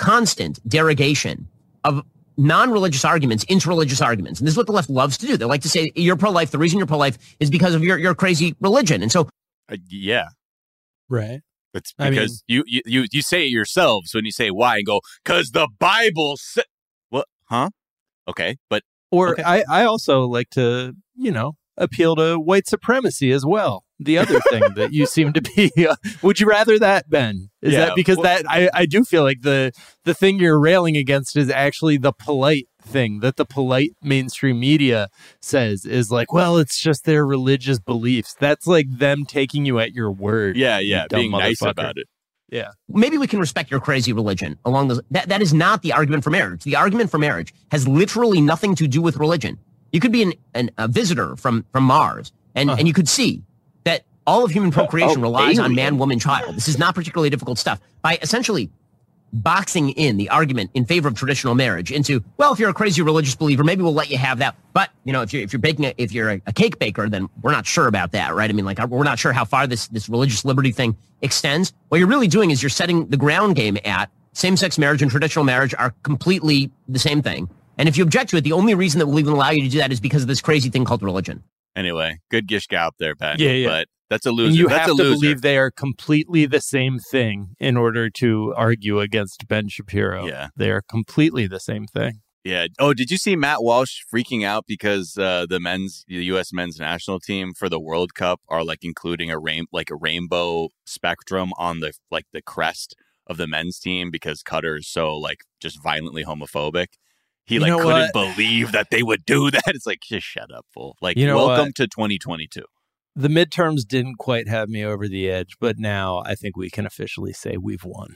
constant derogation of non-religious arguments into religious arguments. And this is what the left loves to do. They like to say you're pro-life. The reason you're pro-life is because of your, your crazy religion. And so,
uh, yeah,
right.
It's because I mean, you, you you say it yourselves when you say why and go, because the Bible said, what? Huh? Okay. But,
or
okay.
I, I also like to, you know, appeal to white supremacy as well. The other thing that you seem to be, uh, would you rather that, Ben? Is yeah, that because well, that I, I do feel like the the thing you're railing against is actually the polite thing that the polite mainstream media says is like, well, it's just their religious beliefs. That's like them taking you at your word.
Yeah, yeah, being nice about it.
Yeah.
Maybe we can respect your crazy religion along those. That, that is not the argument for marriage. The argument for marriage has literally nothing to do with religion. You could be an, an a visitor from, from Mars and, uh-huh. and you could see that all of human procreation oh, relies alien. on man, woman, child. This is not particularly difficult stuff. By essentially boxing in the argument in favor of traditional marriage into, well, if you're a crazy religious believer, maybe we'll let you have that. But, you know, if you're, if you're baking, a, if you're a, a cake baker, then we're not sure about that, right? I mean, like, we're not sure how far this, this religious liberty thing extends. What you're really doing is you're setting the ground game at same-sex marriage and traditional marriage are completely the same thing. And if you object to it, the only reason that will even allow you to do that is because of this crazy thing called religion.
Anyway, good gish gallop there, Pat.
Yeah, yeah.
But that's a loser.
And you
that's
have
a
to
loser.
believe they are completely the same thing in order to argue against Ben Shapiro.
Yeah.
They are completely the same thing.
Yeah. Oh, did you see Matt Walsh freaking out because uh, the men's, the U S men's national team for the World Cup are like including a rain, like a rainbow spectrum on the like the crest of the men's team because Qatar is so like just violently homophobic. He
you
like couldn't
what?
believe that they would do that. It's like, just shut up, fool. Like,
you know
welcome
what?
to twenty twenty-two.
The midterms didn't quite have me over the edge, but now I think we can officially say we've won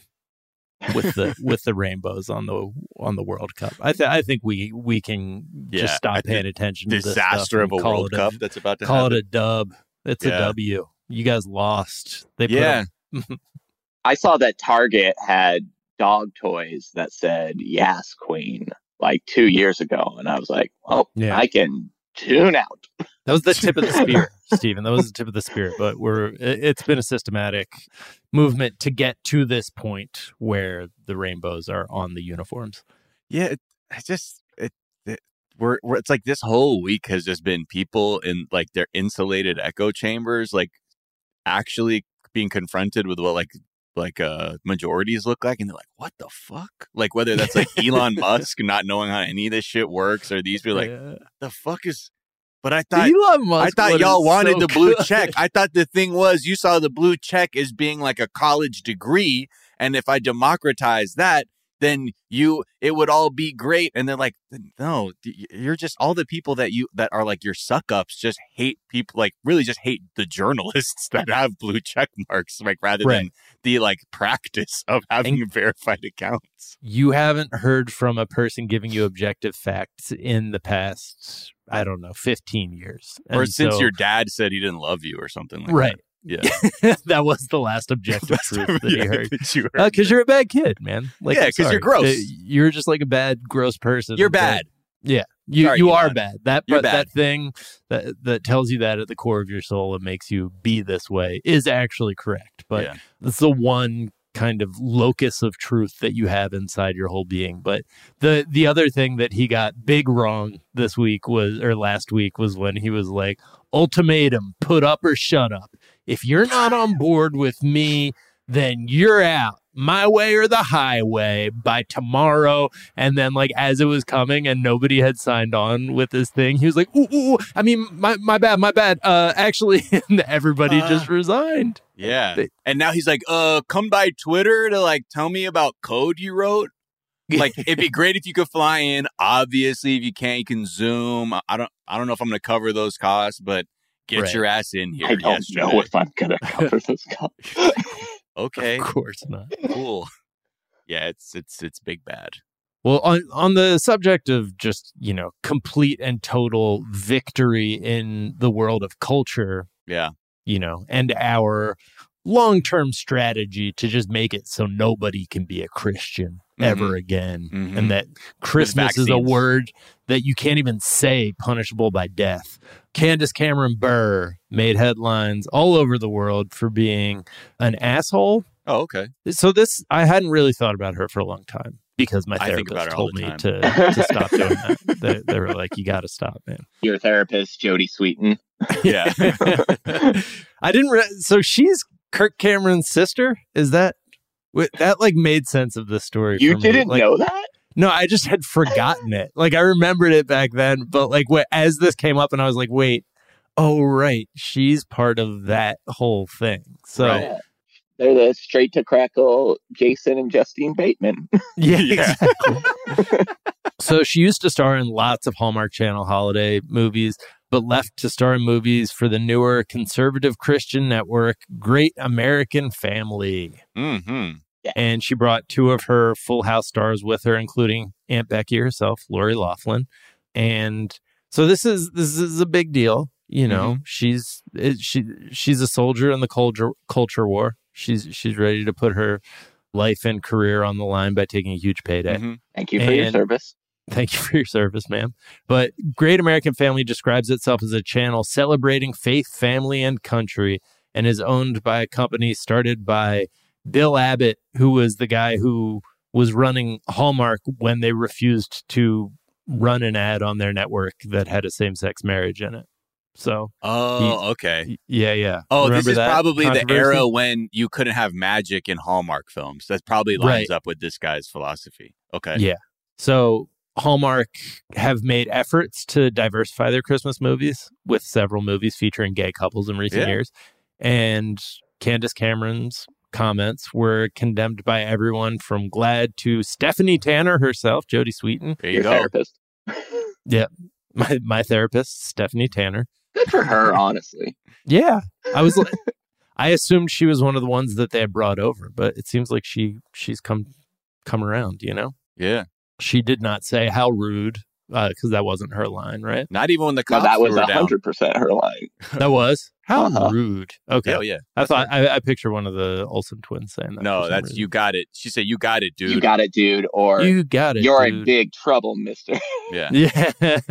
with the with the rainbows on the on the World Cup. I th- I think we we can
Yeah,
just stop
I
paying
think
attention to this
Disaster
stuff
of a
and call
World
it
Cup that's about to
call
happen.
it a dub. It's
Yeah.
a W. You guys lost. They put
Yeah.
a-
I saw that Target had dog toys that said "Yes, Queen" like two years ago, and I was like, "Oh,
Yeah.
I can tune out."
That was the tip of the spear, Stephen. That was the tip of the spear. But we're it- it's been a systematic movement to get to this point where the rainbows are on the uniforms.
Yeah, it, I just it, it we're, we're it's like this whole week has just been people in like their insulated echo chambers, like actually being confronted with what like like uh majorities look like, and they're like, "What the fuck?" Like whether that's like Elon Musk not knowing how any of this shit works, or these people like,
Yeah.
"The fuck is." But I thought
Elon Musk
I thought
one
y'all
is
wanted
so
the blue
good.
check. I thought the thing was you saw the blue check as being like a college degree, and if I democratize that, then you it would all be great. And they're like, no, you're just all the people that you that are like your suck ups just hate people, like really just hate the journalists that have blue check marks, like rather
Right.
than the like practice of having verified accounts.
You haven't heard from a person giving you objective facts in the past, I don't know, fifteen years.
Or
And
since
so-
your dad said he didn't love you or something like
Right.
that. Yeah.
That was the last objective truth that
Yeah,
he heard.
that you heard.
Because you're a bad kid, man. Like,
Yeah,
I'm
'cause you're
sorry.
gross.
Uh, You're just like a bad, gross person.
You're
that-
bad.
yeah, you
Sorry,
you are
Elon.
bad. That
You're
but
bad.
that thing that that tells you that at the core of your soul and makes you be this way is actually correct. But
Yeah.
it's the one kind of locus of truth that you have inside your whole being. But the the other thing that he got big wrong this week was or last week was when he was like, ultimatum, put up or shut up. If you're not on board with me, then you're out. My way or the highway by tomorrow. And then, like, as it was coming and nobody had signed on with this thing, he was like, ooh, ooh, ooh. I mean, my, my bad, my bad. Uh, actually, and everybody
Uh.
just resigned.
Yeah.
They-
And now he's like, uh, come by Twitter to like tell me about code you wrote. Like, it'd be great if you could fly in. Obviously, if you can't, you can Zoom. I don't I don't know if I'm gonna cover those costs, but get
Right.
your ass in here.
I don't
yesterday.
know if I'm gonna cover this. co-
Okay.
Of course not.
Cool. Yeah, it's it's it's big bad.
Well, on on the subject of just, you know, complete and total victory in the world of culture,
Yeah.
you know, and our long-term strategy to just make it so nobody can be a Christian ever
Mhm.
again.
Mhm.
And that Christmas is a
vaccines.
word that you can't even say, punishable by death. Candace Cameron Bure made headlines all over the world for being an asshole
Oh, okay.
So this, I hadn't really thought about her for a long time because my
I think about
therapist
her all
told
the
me
time.
to, to stop doing that. They, they were like, you got to stop, man.
Your therapist, Jodie Sweetin.
Yeah.
I didn't, re- so she's Kirk Cameron's sister? Is that, wait, that like made sense of the story.
You
for me.
didn't
Like,
know that?
No, I just had forgotten it. Like I remembered it back then, but like what, as this came up and I was like, wait, oh, right. She's part of that whole thing. So
Yeah. They're the straight to crackle Jason and Justine Bateman.
yeah,
Yeah.
exactly. So she used to star in lots of Hallmark Channel holiday movies, but left to star in movies for the newer conservative Christian network, Great American Family.
Mm-hmm.
And she brought two of her Full House stars with her, including Aunt Becky herself, Lori Loughlin. And so this is this is a big deal. You know,
Mm-hmm.
she's it, she she's a soldier in the culture culture war. She's she's ready to put her life and career on the line by taking a huge payday.
Mm-hmm.
Thank you for your
And-
service.
Thank you for your service, ma'am. But Great American Family describes itself as a channel celebrating faith, family, and country, and is owned by a company started by Bill Abbott, who was the guy who was running Hallmark when they refused to run an ad on their network that had a same-sex marriage in it. So,
Oh, okay.
y- yeah, yeah.
Oh,
Remember
this is
that
probably the
controversy?
era when you couldn't have magic in Hallmark films. That probably lines
Right.
up with this guy's philosophy. Okay.
Yeah. So Hallmark have made efforts to diversify their Christmas movies with several movies featuring gay couples in recent
Yeah.
years. And Candace Cameron's comments were condemned by everyone from GLAAD to Stephanie Tanner herself, Jodie Sweetin.
There you
Your
go.
therapist.
Yeah. My, my therapist, Stephanie Tanner.
Good for her, honestly.
Yeah. I was like, I assumed she was one of the ones that they had brought over, but it seems like she she's come come around, you know?
Yeah.
She did not say how rude, because that wasn't her line, right?
Not even when the
No,
cops
that was
threw her
one
down.
hundred percent her line.
That was how
Uh-huh.
rude. Okay,
Hell yeah.
I thought I, I picture one of the Olsen twins saying that. for
No,
some
that's
reason.
you got it. She said, "You got it, dude."
You got it, dude. Or
You got it.
you're
dude.
in big trouble, mister.
Yeah.
Yeah.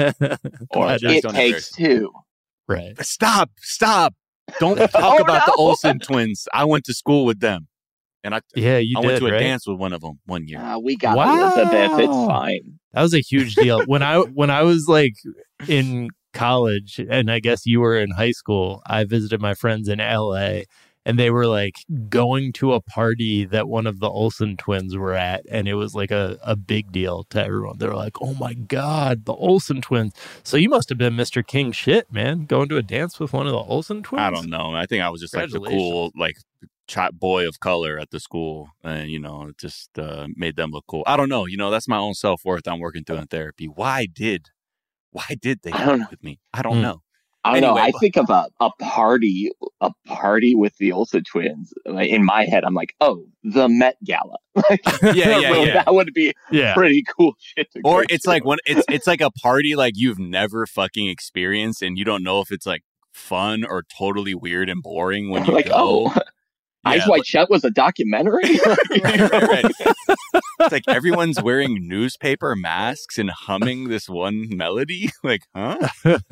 Or
on, Jess,
it
don't
takes two.
right.
Stop! Stop! Don't talk
Oh,
about the
no.
Olsen twins. I went to school with them, and I
Yeah, you
I
did.
went to a
right?
dance with one of them one year.
Ah, we got
Wow.
Elizabeth. It's fine.
That was a huge deal. when I when I was like in college, and I guess you were in high school, I visited my friends in L A, and they were like going to a party that one of the Olsen twins were at, and it was like a, a big deal to everyone. They were like, "Oh my God, the Olsen twins!" So you must have been Mister King shit, man, going to a dance with one of the Olsen twins.
I don't know. I think I was just like the cool, like chi- boy of color at the school, and you know, it just uh, made them look cool. I don't know. You know, that's my own self worth. I'm working through in therapy. Why did, why did they
I don't
fuck with me? I don't
Hmm.
know.
I don't know.
Anyway,
I
but-
think of a, a party, a party with the Olsen twins. Like, in my head, I'm like, oh, the Met Gala. Like,
Yeah, yeah,
well,
yeah.
That would be
Yeah.
pretty cool shit to
Or
go
it's
to.
like one. It's it's like a party like you've never fucking experienced, and you don't know if it's like fun or totally weird and boring when you
like,
go.
oh, Eyes
Yeah,
Wide Shut was a documentary.
right, right, right. It's like everyone's wearing newspaper masks and humming this one melody. Like, huh?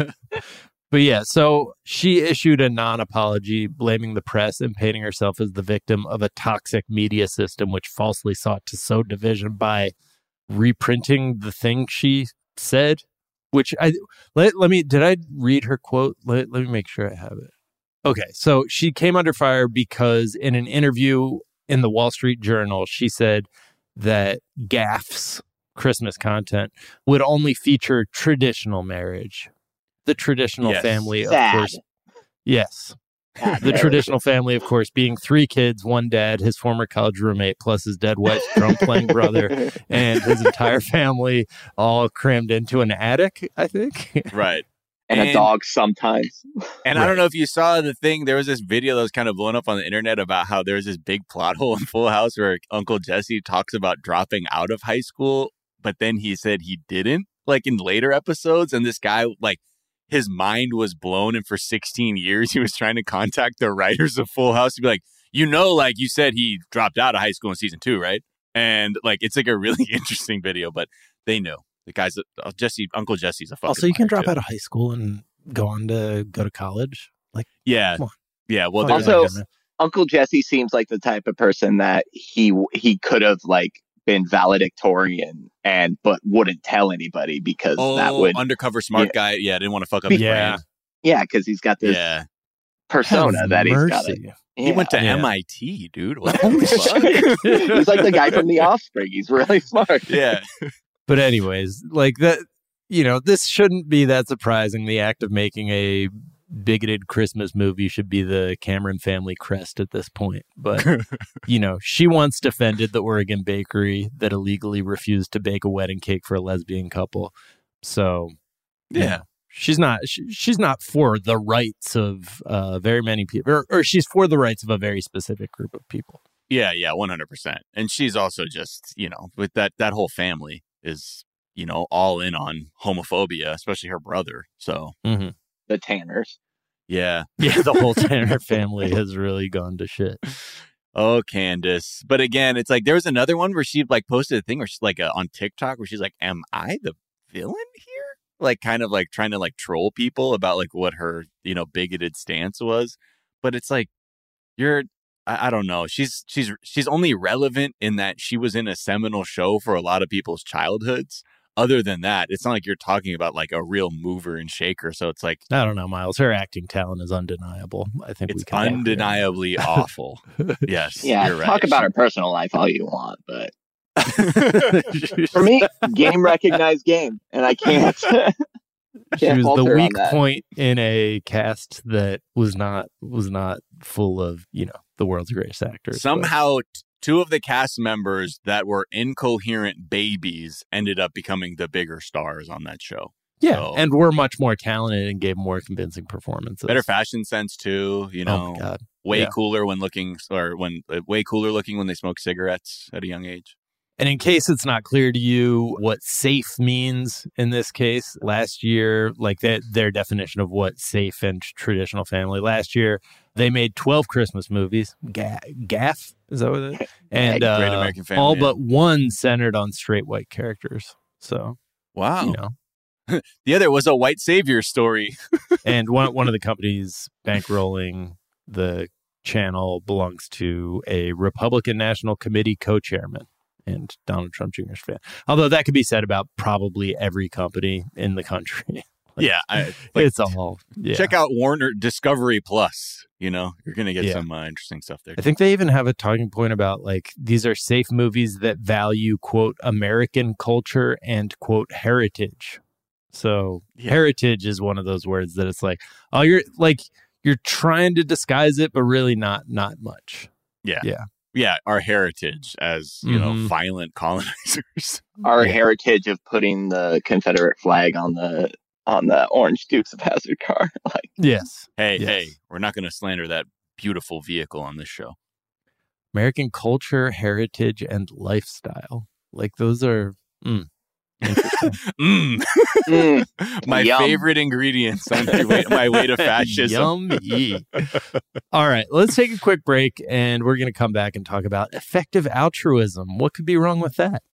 But yeah, so she issued a non-apology blaming the press and painting herself as the victim of a toxic media system which falsely sought to sow division by reprinting the thing she said, which I let, let me did I read her quote? Let, let me make sure I have it. Okay, so she came under fire because in an interview in the Wall Street Journal, she said that G A F's Christmas content would only feature traditional marriage. The traditional
Yes.
family, of
Sad.
course. Yes.
Sad
The
marriage.
traditional family, of course, being three kids, one dad, his former college roommate, plus his dead wife's drum playing brother, and his entire family all crammed into an attic, I think.
Right.
and,
And-
a dog sometimes.
And I don't know if you saw the thing. There was this video that was kind of blown up on the internet about how there's this big plot hole in Full House where Uncle Jesse talks about dropping out of high school, but then he said he didn't, like in later episodes. And this guy, like, his mind was blown, and for sixteen years he was trying to contact the writers of Full House to be like, you know, like you said he dropped out of high school in season two, right? And like it's like a really interesting video, but they knew the guys. Uh, Jesse, Uncle Jesse's a fucking.
Also, you can
liar,
drop
too.
out of high school and go on to go to college. Like,
Yeah,
come on.
yeah. Well,
Fuck
there's
Also-
outta here, man.
Uncle Jesse seems like the type of person that he he could have like been valedictorian and but wouldn't tell anybody because
oh,
that would
undercover smart
yeah.
guy. Yeah, didn't want to fuck up his
yeah.
brand.
Yeah, because he's got this
yeah.
persona
Have
that
mercy.
he's got. It.
He
Yeah.
went to
Yeah.
M I T, dude. What the fuck?
He's like the guy from The Offspring. He's really smart.
Yeah.
But anyways, like that, you know, this shouldn't be that surprising. The act of making a bigoted Christmas movie should be the Cameron family crest at this point. But, you know, she once defended the Oregon bakery that illegally refused to bake a wedding cake for a lesbian couple. So,
Yeah.
you know, she's not she, she's not for the rights of uh, very many people, or, or she's for the rights of a very specific group of people.
Yeah, yeah, one hundred percent. And she's also just, you know, with that, that whole family is, you know, all in on homophobia, especially her brother. So,
Mm-hmm.
The Tanners.
yeah.
Yeah, the whole Tanner family has really gone to shit.
Oh, Candace. But again, it's like there was another one where she like posted a thing where she's like uh, on TikTok where she's like, am I the villain here? Like kind of like trying to like troll people about like what her, you know, bigoted stance was. But it's like, you're, I, I don't know. She's, she's, she's only relevant in that she was in a seminal show for a lot of people's childhoods. Other than that, it's not like you're talking about like a real mover and shaker. So it's like,
I don't know, Miles. Her acting talent is undeniable. I think
it's
we can
undeniably awful. Yes.
Yeah,
you're
talk
right.
about her personal life all you want, but for me, game recognized game, and I can't.
She
can't
was the
falter on
weak
that.
point in a cast that was not was not full of, you know, the world's greatest actors.
Somehow, t- two of the cast members that were incoherent babies ended up becoming the bigger stars on that show.
But, yeah,
So,
and were much more talented and gave more convincing performances.
better fashion sense too. You know,
Oh my God.
way
Yeah.
cooler when looking, or when uh, way cooler looking when they smoke cigarettes at a young age.
And in case it's not clear to you what safe means in this case, last year, like that, their definition of what safe and traditional family, last year, they made twelve Christmas movies. Ga- Gaff? Is that what it is? And
Great
uh,
American Family,
all
yeah.
but one centered on straight white characters. So,
Wow.
you know.
The other was a white savior story.
And one one of the companies bankrolling the channel belongs to a Republican National Committee co-chairman and Donald Trump Junior's fan. Although that could be said about probably every company in the country. Like,
Yeah, I, like,
it's all. Yeah.
check out Warner Discovery Plus. You know, you're gonna get
Yeah.
some uh, interesting stuff there.
I think they even have a talking point about like these are safe movies that value quote American culture and quote heritage. So
Yeah.
heritage is one of those words that it's like, oh, you're like you're trying to disguise it, but really not not much.
Yeah.
Yeah.
Yeah, our heritage as, you know,
Mhm.
violent colonizers.
Our
Yeah.
heritage of putting the Confederate flag on the on the orange Dukes of Hazzard car. Like,
Yes.
Hey,
Yes.
hey, we're not going to slander that beautiful vehicle on this show.
American culture, heritage, and lifestyle. Like those are mm, interesting.
Mm.
mm,
My
Yum.
favorite ingredients on my way, my way to fascism.
Yummy. All right, let's take a quick break and we're going to come back and talk about effective altruism. What could be wrong with that?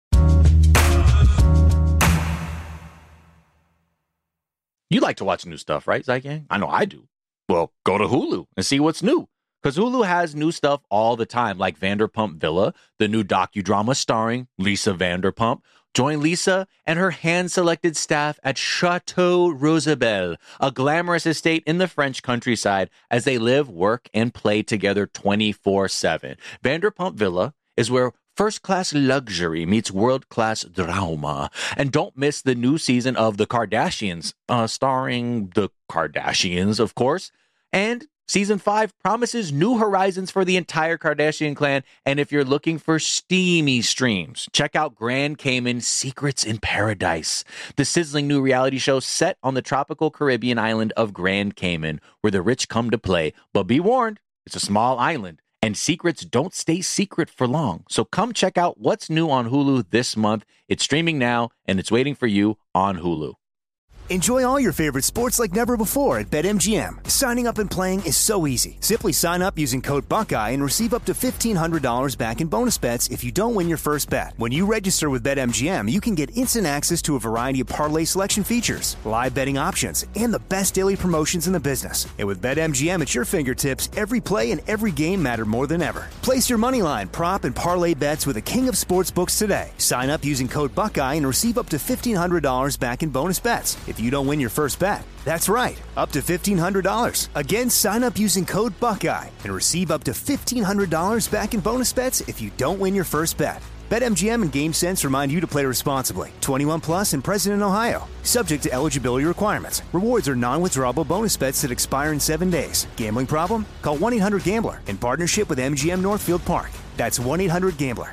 You like to watch new stuff, right, Zygang? I know I do. Well, go to Hulu and see what's new. Because Hulu has new stuff all the time, like Vanderpump Villa, the new docudrama starring Lisa Vanderpump. Join Lisa and her hand-selected staff at Chateau Rosabelle, a glamorous estate in the French countryside, as they live, work, and play together twenty-four seven. Vanderpump Villa is where first-class luxury meets world-class drama. And don't miss the new season of The Kardashians, uh, starring the Kardashians, of course. And season five promises new horizons for the entire Kardashian clan. And if you're looking for steamy streams, check out Grand Cayman Secrets in Paradise, the sizzling new reality show set on the tropical Caribbean island of Grand Cayman, where the rich come to play. But be warned, it's a small island, and secrets don't stay secret for long. So come check out what's new on Hulu this month. It's streaming now, and it's waiting for you on Hulu.
Enjoy all your favorite sports like never before at BetMGM. Signing up and playing is so easy. Simply sign up using code Buckeye and receive up to fifteen hundred dollars back in bonus bets if you don't win your first bet. When you register with BetMGM, you can get instant access to a variety of parlay selection features, live betting options, and the best daily promotions in the business. And with BetMGM at your fingertips, every play and every game matter more than ever. Place your moneyline, prop, and parlay bets with the king of sportsbooks today. Sign up using code Buckeye and receive up to fifteen hundred dollars back in bonus bets if you don't win your first bet. That's right, up to fifteen hundred dollars. Again, sign up using code Buckeye and receive up to fifteen hundred dollars back in bonus bets if you don't win your first bet. BetMGM and GameSense remind you to play responsibly. twenty-one plus and present in Ohio. Subject to eligibility requirements. Rewards are non-withdrawable bonus bets that expire in seven days. Gambling problem? Call one eight hundred gambler in partnership with M G M Northfield Park. That's one eight hundred gambler.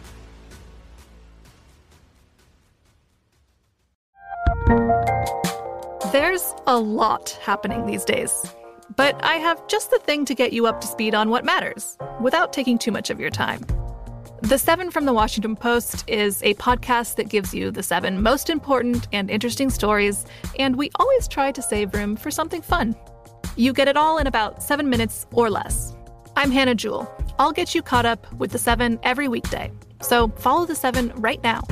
There's a lot happening these days, but I have just the thing to get you up to speed on what matters without taking too much of your time. The Seven from the Washington Post is a podcast that gives you the seven most important and interesting stories, and we always try to save room for something fun. You get it all in about seven minutes or less. I'm Hannah Jewell. I'll get you caught up with the Seven every weekday. So follow the Seven right now.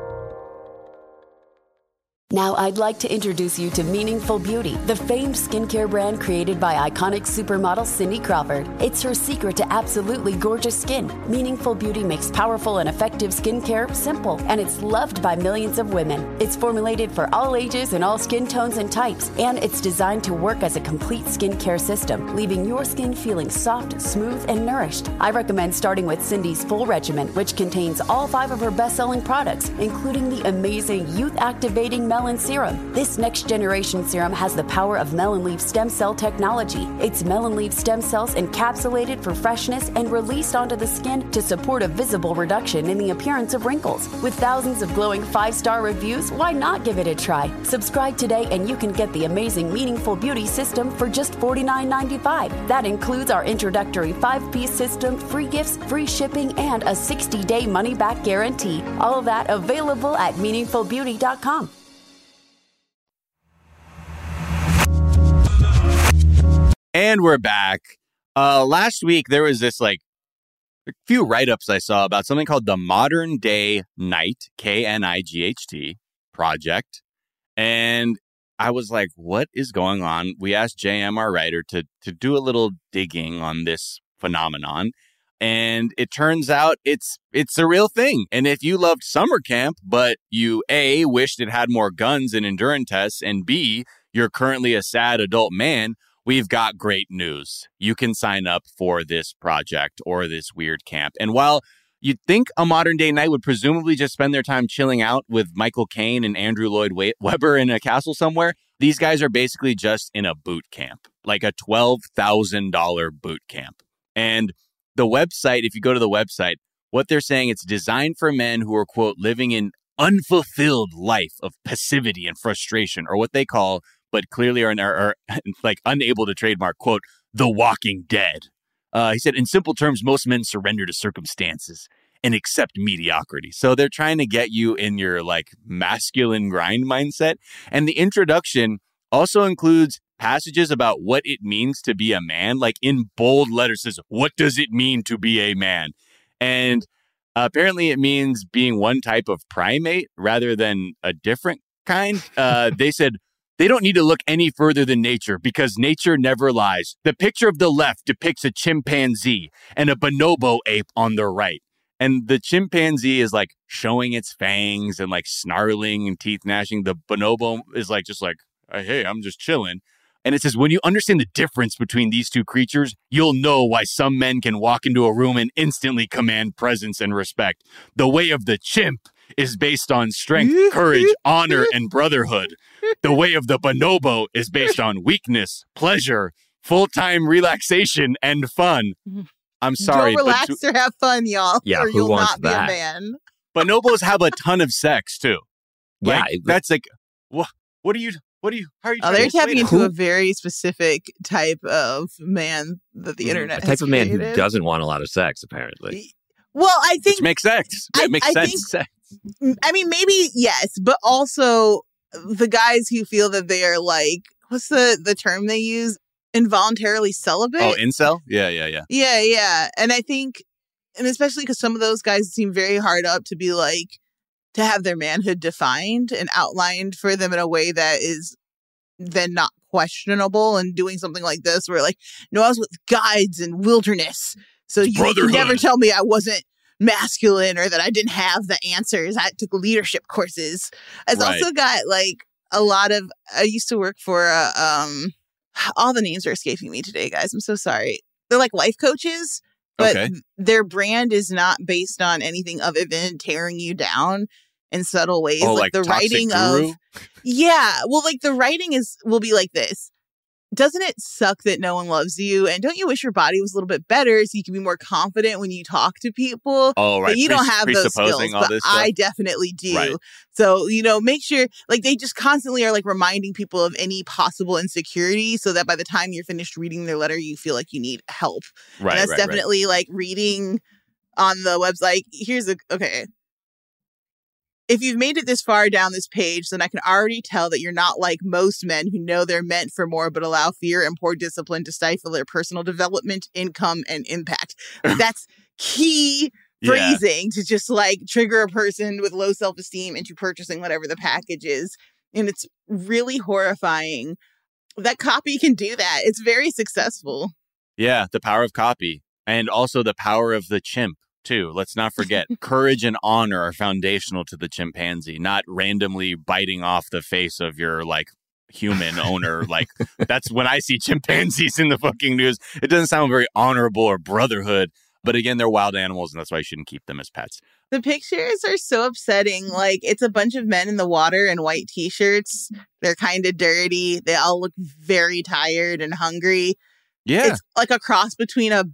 Now I'd like to introduce you to Meaningful Beauty, the famed skincare brand created by iconic supermodel Cindy Crawford. It's her secret to absolutely gorgeous skin. Meaningful Beauty makes powerful and effective skincare simple, and it's loved by millions of women. It's formulated for all ages and all skin tones and types, and it's designed to work as a complete skincare system, leaving your skin feeling soft, smooth, and nourished. I recommend starting with Cindy's full regimen, which contains all five of her best-selling products, including the amazing youth-activating Melon Serum. This next generation serum has the power of melon leaf stem cell technology. It's melon leaf stem cells encapsulated for freshness and released onto the skin to support a visible reduction in the appearance of wrinkles. With thousands of glowing five-star reviews, why not give it a try? Subscribe today and you can get the amazing Meaningful Beauty system for just forty-nine ninety-five. That includes our introductory five-piece system, free gifts, free shipping, and a sixty-day money-back guarantee. All of that available at meaningful beauty dot com.
And we're back. Uh, last week, there was this like a few write-ups I saw about something called the Modern Day Night, K N I G H T project. And I was like, what is going on? We asked J M, our writer, to, to do a little digging on this phenomenon. And it turns out it's it's a real thing. And if you loved summer camp, but you A, wished it had more guns and endurance tests, and B, you're currently a sad adult man, we've got great news. You can sign up for this project or this weird camp. And while you'd think a modern day night would presumably just spend their time chilling out with Michael Caine and Andrew Lloyd Webber in a castle somewhere, these guys are basically just in a boot camp, like a twelve thousand dollars boot camp. And the website, if you go to the website, what they're saying, it's designed for men who are, quote, living an unfulfilled life of passivity and frustration, or what they call, but clearly are, are, are like unable to trademark, quote, the walking dead. Uh, he said, in simple terms, most men surrender to circumstances and accept mediocrity. So they're trying to get you in your like masculine grind mindset. And the introduction also includes passages about what it means to be a man, like in bold letters says, what does it mean to be a man? And uh, apparently it means being one type of primate rather than a different kind. Uh, they said, they don't need to look any further than nature because nature never lies. The picture of the left depicts a chimpanzee and a bonobo ape on the right. And the chimpanzee is like showing its fangs and like snarling and teeth gnashing. The bonobo is like, just like, hey, I'm just chilling. And it says, when you understand the difference between these two creatures, you'll know why some men can walk into a room and instantly command presence and respect. The way of the chimp is based on strength, courage, honor, and brotherhood. The way of the bonobo is based on weakness, pleasure, full-time relaxation, and fun. I'm sorry.
Don't relax
but to-
or have fun, y'all.
Yeah,
or
who
you'll
wants
not be
that?
a man.
Bonobos have a ton of sex, too.
Yeah.
Like, that's like, what, what are you, what are you, how are you
Oh,
trying
they're
to explain
tapping
it?
into
Who-
a very specific type of man that the
Mhm.
internet
A
has
type of man who
created.
doesn't want a lot of sex, apparently.
Well, I think
Which makes sense.
I-
It makes
I
sense.
I mean, maybe yes, but also the guys who feel that they are like, what's the, the term they use? Involuntarily celibate?
Oh, incel? Yeah, yeah, yeah.
Yeah, yeah. And I think, and especially because some of those guys seem very hard up to be like, to have their manhood defined and outlined for them in a way that is then not questionable, and doing something like this where like, no, I was with guides in wilderness. So you can never tell me I wasn't masculine or that I didn't have the answers. I took leadership courses. It's
Right.
also got like a lot of, I used to work for, uh, um, all the names are escaping me today, guys. I'm so sorry. They're like life coaches, but
Okay.
their brand is not based on anything other than tearing you down in subtle ways.
Oh,
like,
like
the
Toxic
writing
Guru?
of, yeah, well, like the writing is, will be like this. Doesn't it suck that no one loves you? And don't you wish your body was a little bit better so you can be more confident when you talk to people?
Oh, right.
But you don't
Pres-
have those
presupposing
skills,
all
but
this
I
stuff?
definitely do.
Right.
So, you know, make sure, like, they just constantly are like reminding people of any possible insecurity so that by the time you're finished reading their letter, you feel like you need help.
Right,
And that's
right, right.
definitely like reading on the website. Here's a, okay. If you've made it this far down this page, then I can already tell that you're not like most men who know they're meant for more but allow fear and poor discipline to stifle their personal development, income, and impact. That's key
Yeah.
phrasing to just like trigger a person with low self-esteem into purchasing whatever the package is. And it's really horrifying that copy can do that. It's very successful.
Yeah, the power of copy. And also the power of the chimp, too. Let's not forget, courage and honor are foundational to the chimpanzee, not randomly biting off the face of your, like, human owner. Like, that's when I see chimpanzees in the fucking news. It doesn't sound very honorable or brotherhood. But again, they're wild animals, and that's why you shouldn't keep them as pets.
The pictures are so upsetting. Like, it's a bunch of men in the water in white t-shirts. They're kind of dirty. They all look very tired and hungry.
Yeah.
It's like a cross between a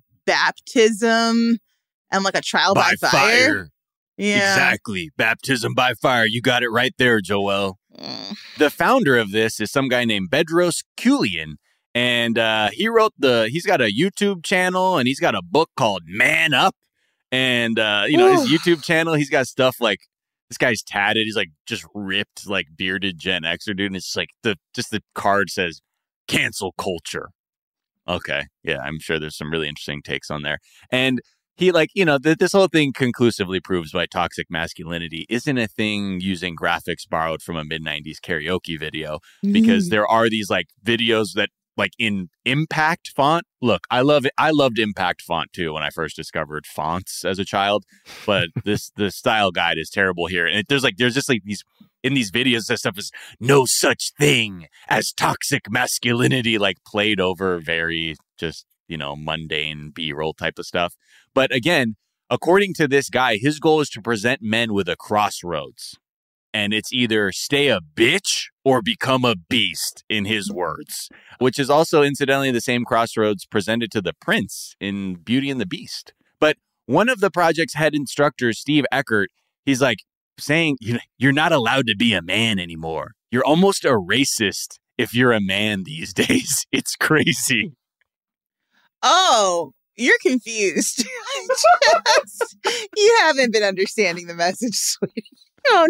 baptism and like a trial by,
By
fire.
fire.
Yeah.
Exactly. Baptism by fire. You got it right there, Joel. The founder of this is some guy named Bedros Keuilian. And uh, he wrote the, he's got a YouTube channel and he's got a book called Man Up. And, uh, you know, his YouTube channel, he's got stuff like, this guy's tatted. He's like just ripped, like bearded Gen Xer dude. And it's just like the, just the card says cancel culture. Okay. Yeah, I'm sure there's some really interesting takes on there. And he like, you know, th- this whole thing conclusively proves why toxic masculinity isn't a thing using graphics borrowed from a mid nineties karaoke video, because there are these like videos that like in impact font. Look, I love it. I loved impact font too when I first discovered fonts as a child, but this, the style guide is terrible here. And it, there's like, there's just like these, in these videos, that stuff is no such thing as toxic masculinity, like played over very just, you know, mundane B-roll type of stuff. But again, according to this guy, his goal is to present men with a crossroads. And it's either stay a bitch or become a beast, in his words, which is also incidentally the same crossroads presented to the prince in Beauty and the Beast. But one of the project's head instructors, Steve Eckert, he's like saying, you're not allowed to be a man anymore. You're almost a racist if you're a man these days. It's crazy.
Oh, you're confused. Just, you haven't been understanding the message, sweetie. Oh,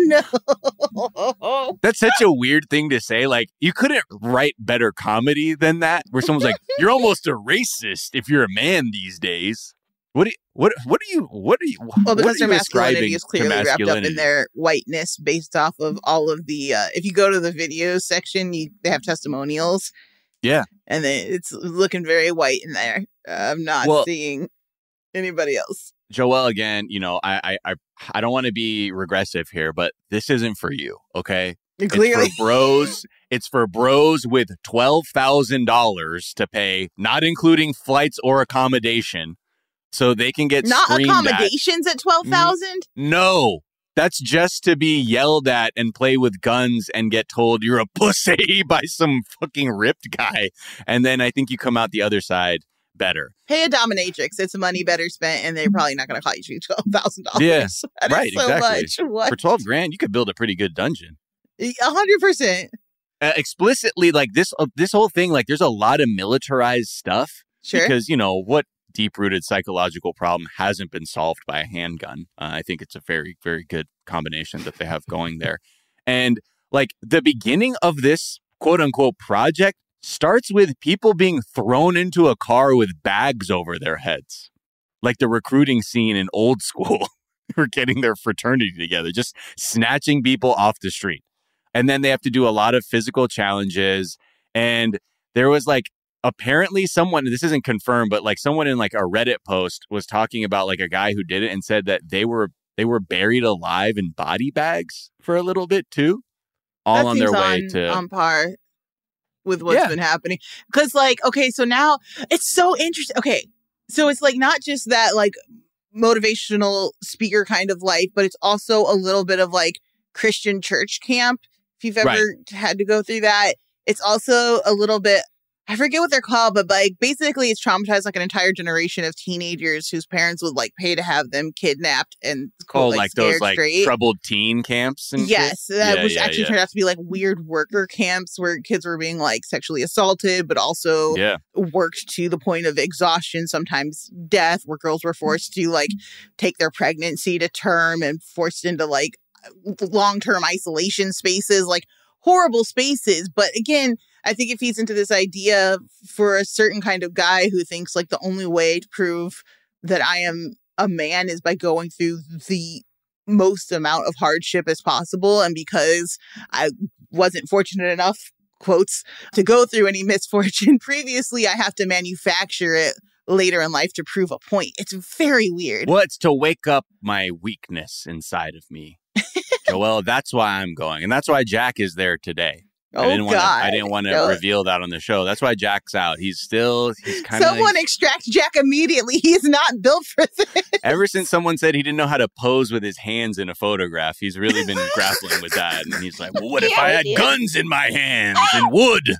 no.
That's such a weird thing to say. Like, you couldn't write better comedy than that, where someone's like, you're almost a racist if you're a man these days. What do you, what, what do you, what are you,
Well, because
what are
their
you
masculinity
ascribing
is
to
clearly wrapped up
masculinity?
in their whiteness based off of all of the, uh, if you go to the videos section, you they have testimonials.
Yeah.
And they, it's looking very white in there. Uh, I'm not
Well-
seeing anybody else.
Joel, again, you know, I, I, I, I don't want to be regressive here, but this isn't for you. Okay.
Clearly.
It's for bros. It's for bros with twelve thousand dollars to pay, not including flights or accommodation, so they can get
Not
screamed at.
accommodations at twelve thousand?
No, that's just to be yelled at and play with guns and get told you're a pussy by some fucking ripped guy. And then I think you come out the other side better.
Pay a dominatrix. It's money better spent, and they're probably not going to cost you twelve thousand dollars.
Yeah,
That is
right,
so
exactly.
much. What?
For twelve grand, you could build a pretty good dungeon.
A hundred percent.
Uh, explicitly, like this, uh, this whole thing, like there's a lot of militarized stuff.
Sure.
Because, you know, what deep-rooted psychological problem hasn't been solved by a handgun? Uh, I think it's a very, very good combination that they have going there. And Like the beginning of this quote unquote project starts with people being thrown into a car with bags over their heads. Like the recruiting scene in Old School. We're getting their fraternity together, just snatching people off the street. And then they have to do a lot of physical challenges. And there was like, apparently someone, this isn't confirmed, but like someone in like a Reddit post was talking about like a guy who did it and said that they were they were buried alive in body bags for a little bit too, all
That
on their
seems
way
on,
to
on par with what's
Yeah.
been happening. Because like, okay, so now it's so interesting. Okay, so it's like not just that like motivational speaker kind of life, but it's also a little bit of like Christian church camp. If you've ever
Right.
had to go through that, it's also a little bit, I forget what they're called, but like basically it's traumatized like an entire generation of teenagers whose parents would like pay to have them kidnapped and
oh,
quote,
like,
like,
those
scared
like
straight.
troubled teen camps and shit?
Yes, that
Yeah,
which
yeah,
actually
yeah.
turned out to be like weird worker camps where kids were being like sexually assaulted, but also
Yeah.
worked to the point of exhaustion, sometimes death, where girls were forced to like take their pregnancy to term and forced into like long-term isolation spaces, like horrible spaces. But again, I think it feeds into this idea for a certain kind of guy who thinks like the only way to prove that I am a man is by going through the most amount of hardship as possible. And because I wasn't fortunate enough, quotes, to go through any misfortune previously, I have to manufacture it later in life to prove a point. It's very weird.
What's to wake up my weakness inside of me? Joelle, that's why I'm going. And that's why Jack is there today. I
Oh,
didn't want to I
God.
didn't want to
No.
reveal that on the show. That's why Jack's out. He's still he's kind of
Someone extract Jack immediately. He's not built for this.
ever since someone said he didn't know how to pose with his hands in a photograph, he's really been grappling with that. And he's like, well, what if I had
Yeah.
guns in my hands and wood?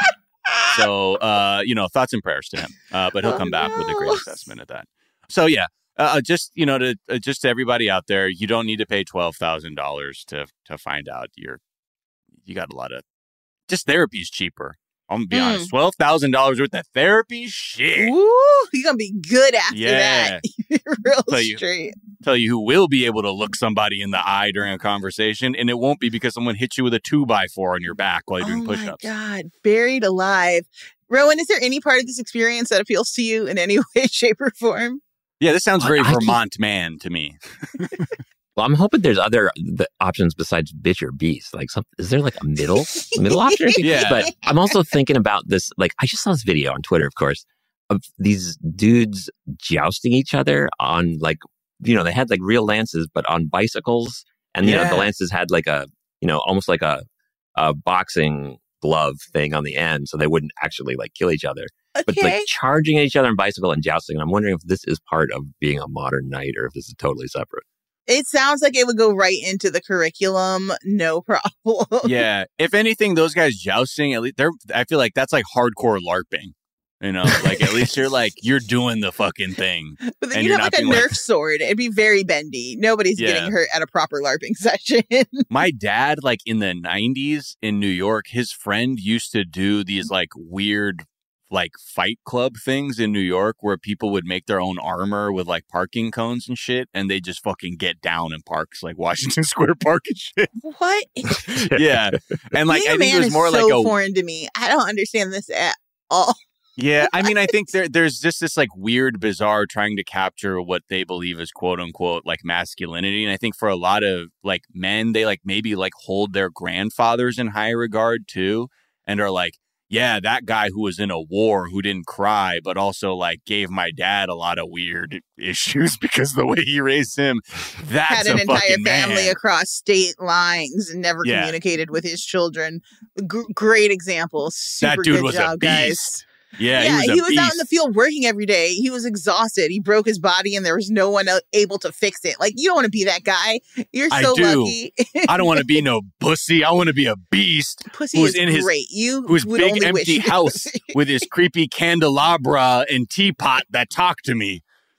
So, uh, you know, thoughts and prayers to him. Uh, but he'll
Oh,
come back with a great
no.
assessment of that. So, yeah, uh, just, you know, to uh, just to everybody out there, you don't need to pay twelve thousand dollars to to find out you're, you got a lot of, just therapy's cheaper. I'm going to be
Mm.
honest. twelve thousand dollars worth of therapy? Shit.
Ooh, you're going to be good after
Yeah.
that. Real
Tell you.
straight.
Tell you who will be able to look somebody in the eye during a conversation, and it won't be because someone hit you with a two by four on your back while you're doing
Oh my
push-ups.
God, buried alive. Rowan, is there any part of this experience that appeals to you in any way, shape, or form?
Yeah, this sounds very
I keep-
Vermont man to me.
Well, I'm hoping there's other the options besides bitch or beast. Like, some, is there like a middle middle option?
Yeah.
But I'm also thinking about this. Like, I just saw this video on Twitter, of course, of these dudes jousting each other on like, you know, they had like real lances, but on bicycles, and you know,
Yeah.
the lances had like a, you know, almost like a, a boxing glove thing on the end, so they wouldn't actually like kill each other. But
Okay.
like charging at each other on bicycle and jousting. And I'm wondering if this is part of being a modern knight or if this is totally separate.
It sounds like it would go right into the curriculum. No problem.
Yeah, if anything, those guys jousting, at least they're. I feel like that's like hardcore LARPing. You know, like at least you're like you're doing the fucking thing.
But then
And
you'd
you're
have
not
like a
being
Nerf
like-
sword. It'd be very bendy. Nobody's
Yeah.
getting hurt at a proper LARPing session.
My dad, like in the nineties in New York, his friend used to do these like weird like fight club things in New York where people would make their own armor with like parking cones and shit, and they just fucking get down in parks like Washington Square Park and shit.
What?
Yeah, and like
Being
I
a
think
man
it was
is
more
so
like a
foreign to me. I don't understand this at all.
yeah. I mean, I think there there's just this like weird, bizarre trying to capture what they believe is quote unquote like masculinity, and I think for a lot of like men, they like maybe like hold their grandfathers in high regard too, and are like, yeah, that guy who was in a war who didn't cry, but also like gave my dad a lot of weird issues because of the way he raised him. That's
Had an
a
entire
fucking
family
man.
across state lines and never
Yeah.
communicated with his children. G- great example. Super
That dude
good
was
job,
a
guys.
beast. Yeah,
Yeah,
he was, a
he was out in
beast.
the field working every day. He was exhausted. He broke his body and there was no one el- able to fix it. Like, you don't want to be that guy. You're
I
so
do.
lucky.
I don't want to be no pussy. I want to be a beast.
Pussy
who's
is
in his
great. You
whose
would
big
only wish
empty
you-
house with his creepy candelabra and teapot that talk to me.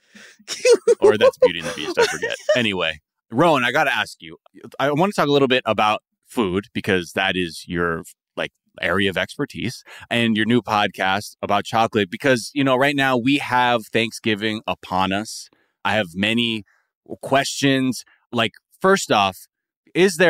Or that's Beauty and the Beast. I forget. Anyway, Rowan, I got to ask you. I want to talk a little bit about food because that is your like area of expertise, and your new podcast about chocolate because, you know, right now we have Thanksgiving upon us. I have many questions. Like, first off, is there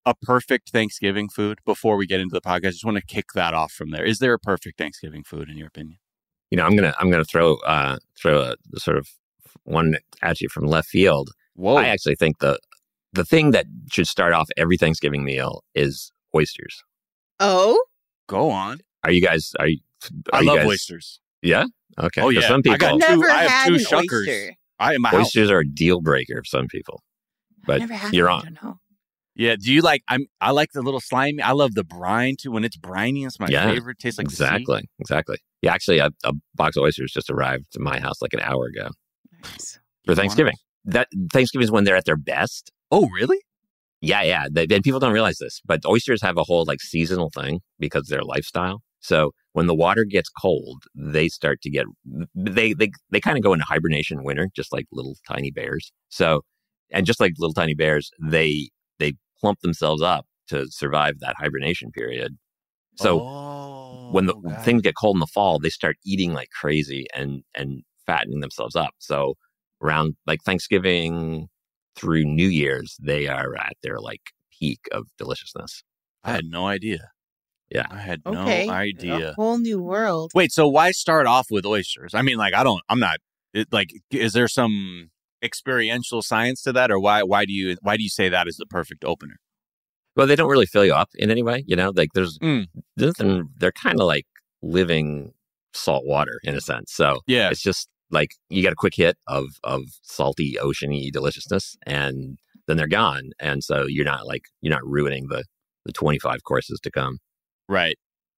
a perfect Thanksgiving food before we get into the podcast? I just want to kick that off from there. Is there a perfect Thanksgiving food in your opinion?
You know, I'm gonna I'm gonna throw uh, throw a sort of one at you from left field.
Whoa!
I actually think the the thing that should start off every Thanksgiving meal is oysters.
Oh,
go on.
Are you guys? Are you? Are
I
you
love
guys,
oysters.
Yeah. Okay.
Oh
For
yeah.
some people,
I got
Never
two. I have
had
two
an
shuckers.
oyster.
I in my house.
oysters are a deal breaker for some people. But
Never had
you're
one, I
on.
don't know.
Yeah. Do you like? I'm. I like the little slimy. I love the brine too. When it's briny, it's my
Yeah,
favorite. Tastes like the sea.
exactly, exactly. Yeah, actually, a, a box of oysters just arrived to my house like an hour ago
Nice.
for Thanksgiving. That Thanksgiving is when they're at their best.
Oh, really?
Yeah, yeah. They, and people don't realize this, but oysters have a whole like seasonal thing because of their lifestyle. So when the water gets cold, they start to get they they they kind of go into hibernation in winter, just like little tiny bears. So, and just like little tiny bears, they they plump themselves up to survive that hibernation period. So
oh,
when the
got
things
it.
get cold in the fall, they start eating like crazy and and fattening themselves up. So around like Thanksgiving through New Year's, they are at their like peak of deliciousness.
I had no idea.
Yeah.
I had
Okay.
no
A
idea.
whole new world.
Wait, so why start off with oysters? I mean, like, I don't, I'm not, it, like, is there some experiential science to that, or why, why do you, why do you say that is the perfect opener?
Well, they don't really fill you up in any way, you know. Like there's
Mm.
nothing. They're kind of like living salt water in a sense. So
Yeah.
it's just like you get a quick hit of of salty, oceany deliciousness, and then they're gone. And so you're not like you're not ruining the the twenty-five courses to come.
Right.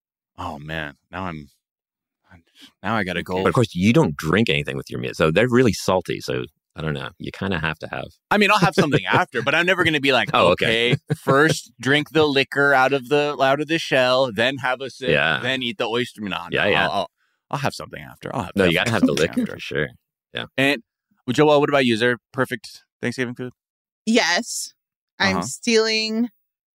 Oh man, now I'm, now I got to go.
But of course, you don't drink anything with your meat, so they're really salty. So I don't know. You kind of have to have.
I mean, I'll have something after, but I'm never going to be like,
Oh,
okay,
okay.
first drink the liquor out of the out of the shell, then have a sip,
Yeah.
then eat the oyster. No, no,
Yeah, yeah.
I'll, I'll, I'll have something after. I'll have
No, you got to
definitely
have the
something
liquor
after.
for sure. Yeah.
And well, Joelle, what about you? Is there perfect Thanksgiving food?
Yes, I'm
Uh-huh.
stealing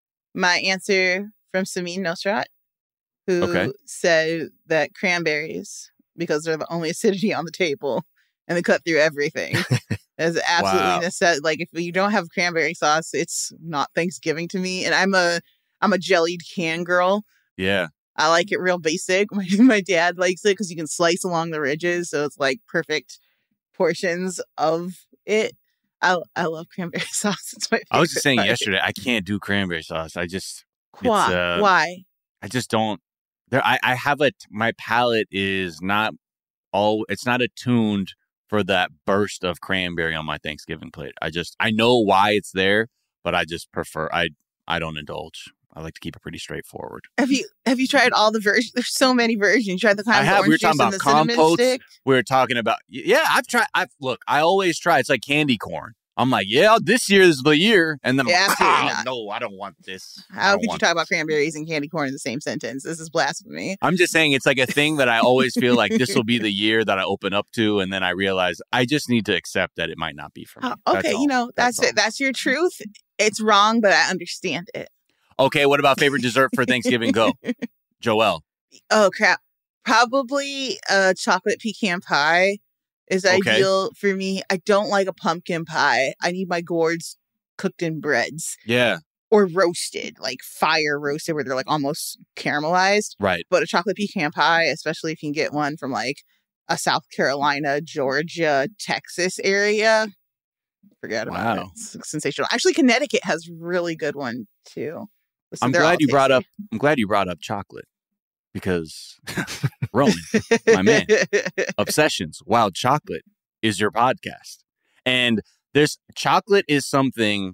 my answer from Samin Nosrat, who
Okay.
said that cranberries, because they're the only acidity on the table and they cut through everything, is absolutely
Wow.
necessary. Like if you don't have cranberry sauce, it's not Thanksgiving to me. And I'm a I'm a jellied can girl.
Yeah.
I like it real basic. My, my dad likes it because you can slice along the ridges, so it's like perfect portions of it. I I love cranberry sauce. It's my favorite.
I was just saying
part.
yesterday, I can't do cranberry sauce. I just,
Why?
It's, uh,
Why?
I just don't. There, I, I have a. My palate is not all. It's not attuned for that burst of cranberry on my Thanksgiving plate. I just, I know why it's there, but I just prefer. I, I don't indulge. I like to keep it pretty straightforward.
Have you have you tried all the versions? There's so many versions. You tried the kind
I
of
have. We were
orange
talking
juice and
about
the cinnamon
compotes.
stick.
We were talking about. Yeah, I've tried. I've look. I always try. It's like candy corn. I'm like, yeah, this year is the year, and then I'm
Yeah,
like,
absolutely
ah,
not.
no, I don't want this. I
How
don't
could you
want
talk about cranberries and candy corn in the same sentence? This is blasphemy.
I'm just saying it's like a thing that I always feel like this will be the year that I open up to, and then I realize I just need to accept that it might not be for me.
Uh,
That's
okay,
all.
you know that's
That's
it. That's your truth. It's wrong, but I understand it.
Okay, what about favorite dessert for Thanksgiving? Go, Joelle.
Oh crap! Probably a chocolate pecan pie is
Okay.
ideal for me. I don't like a pumpkin pie. I need my gourds cooked in breads
Yeah,
or roasted, like fire roasted, where they're like almost caramelized.
right.
But a chocolate pecan pie, especially if you can get one from like a South Carolina, Georgia, Texas area, forget about it.
Wow.
It's sensational. Actually, Connecticut has really good one too. Listen,
I'm
they're all
glad you brought up.
tasty.
I'm glad you brought up chocolate because Roman, my man, Obsessions, Wild Chocolate is your podcast, and there's chocolate is something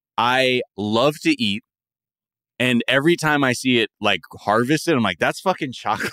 I love to eat, and every time I see it like harvested, I'm like, that's fucking chocolate.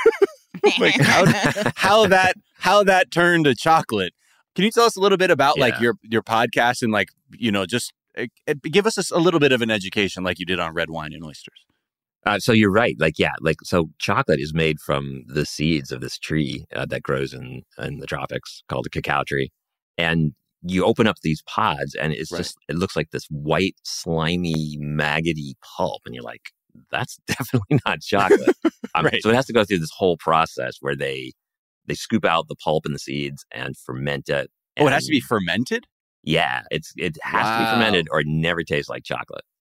Like how how that how that turned to chocolate. Can you tell us a little bit about like
Yeah.
your your podcast and like, you know, just uh, uh, give us a, s- a little bit of an education like you did on red wine and oysters.
Uh, so you're right. Like, yeah, like, so chocolate is made from the seeds of this tree uh, that grows in, in the tropics called a cacao tree. And you open up these pods and it's
Right.
just, it looks like this white, slimy, maggoty pulp. And you're like, that's definitely not chocolate. Um,
Right.
So it has to go through this whole process where they, they scoop out the pulp and the seeds and ferment it.
Oh, it has to be
and-
fermented?
Yeah, it's it has to be
Wow.
fermented or it never tastes like chocolate.